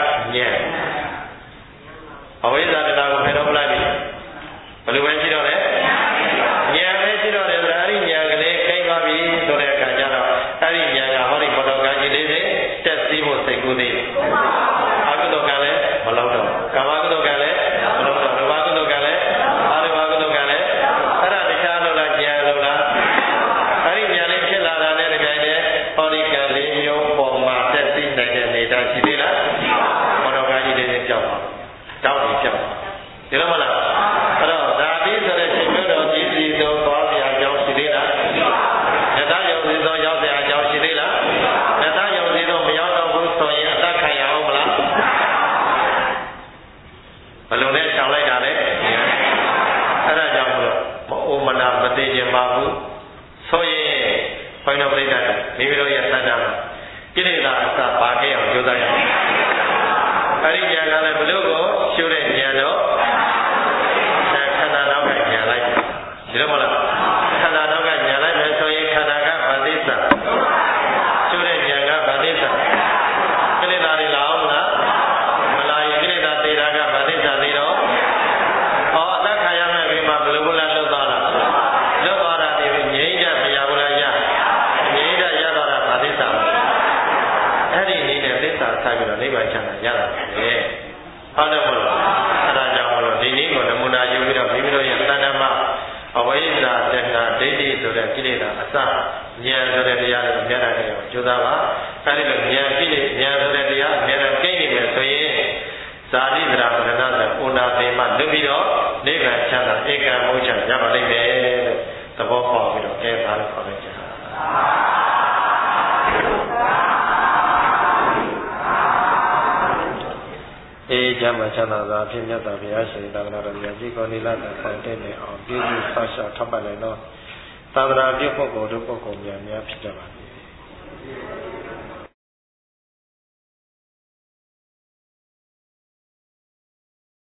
အဝိဇ္ဇာတရားကိုဖယ်တော့လိုက်ပြီဘယ်လိုပဲရှိတော့လဲဉာဏ်ပဲရှိတော့တယ်ဆိုတော့အဲ့ဒီဉာဏ်ကလေးကိတ်သွားပြီဆိုတဲ့အခါကျတော့အဲ့ဒီဉာဏ်ကဟောဒီမော်တော်ကားကြီးလေးတွေတက်သိဖို့စိတ်ကူးသေးတယ်အကုသိုလ်ကလည်းမလောက်တော့ကာမကုသိုလ်ကလည်းမလောက်တော့ဒုက္ခကုသိုလ်ကလည်းအာရမကုသိုလ်ကလည်းအဲ့ဒါတရားလို့လားဉာဏ်လို့လားအဲ့ဒီဉာဏ်လေးဖြစ်လာတာနဲ့တကယ်တည်းဟောဒီကံလေးမျိုးပေါ်မှာတက်သိနိုင်တဲ့နေတာရှိသေးလားမော်တော်ကားကြီးလေးတွေကြောက်ပါတောက်ပြီးကြောက်ဒီလိုမလားအဲ့တော့ဓာတိဆိုတဲ့ရှင်မျိုးတော်ကြီးစီသောသွားစရာအကြောင်းရှိသေးလားယထာယုံစီသောရောက်စရာအကြောင်းရှိသေးလားယထာယုံစီသောမရောက်တော့ဘူးဆိုရင်အသက်ခံရအောင်မလားဘယ်လိုလဲရှောင်လိုက်တာလဲအဲ့ဒါကြောင့်မလို့မအိုမနာမသိခြင်းပါဘူးဆိုရင်ဘုန်းတော်ပြိဿမိမိတို့ရဲ့သတ္တမှာကိလေသာအစပါခဲ့အောင်ကြိုးစားရမယ်အဲ့ဒီဉာဏ်ကလည်းဘလို့ကိုရှုတဲ့ဉာဏ်တော့ခန္ဓာနောက်ကဉာဏ်လိုက်ဒီလိုမလားခန္ဓာနောက်ကဉာဏ်လိုက်မယ်ဆိုရင်ခန္ဓာကဗတိသရှုတဲ့ဉာဏ်ကဗတိသကိလေသာတွေလာအောင်မလားမလာရင်ကိလေသာတေတာကဗတိသသေးတော့ဟောအသက်ခံရမယ်ပြီးမှဘလို့ဘလားလွတ်သွားတာလွတ်သွားတာဒီငြိမ့်ကြမရဘူးလားရငြိမ့်ကြရသွားတာဗတိသအဲ့ဒီနည်းနဲ့သစ္စာဆက်ပြီးတော့နိဗ္ဗာန်ချမ်းသာရတာပဲဟုတ်တယ်မဟုတ်လားအဲဒါကြောင့်မလို့ဒီနည်းကိုနမူနာယူပြီးတော့မိမိတို့ရဲ့တဏ္ဍမအဝိဇ္ဇာတဏ္ဍဒိဋ္ဌိဆိုတဲ့ကိလေသာအစဉာဏ်ဆိုတဲ့တရားတွေအများအားဖြင့်ကြိုးစားပါအဲဒီလိုဉာဏ်ကိလေဉာဏ်ဆိုတဲ့တရားအများအားကိန်းနေမယ်ဆိုရင်ဇာတိသရပဏ္ဏဆိုဥနာသေမလွတ်ပြီးတော့နိဗ္ဗာန်ချမ်းသာဧကံမောချရပါလိမ့်မယ်လို့သဘောပေါက်ပြီးတော့အဲဒါလို့ခေါ်လိုက်ကြတာအေးချမ်းသာချမ်းသာစွာအဖြစ်မြတ်စွာဘုရားရှင်သာသနာတော်မြတ်ကြီးကိုနိလတ်တဲ့ဆောင်တဲ့နေအောင်ပြည့်စုံဆောက်ရှောက်ထပ်ပတ်နိုင်တော့သာသနာပြုပုဂ္ဂိုလ်တို့ပုဂ္ဂိုလ်များများဖြစ်ကြပါစေ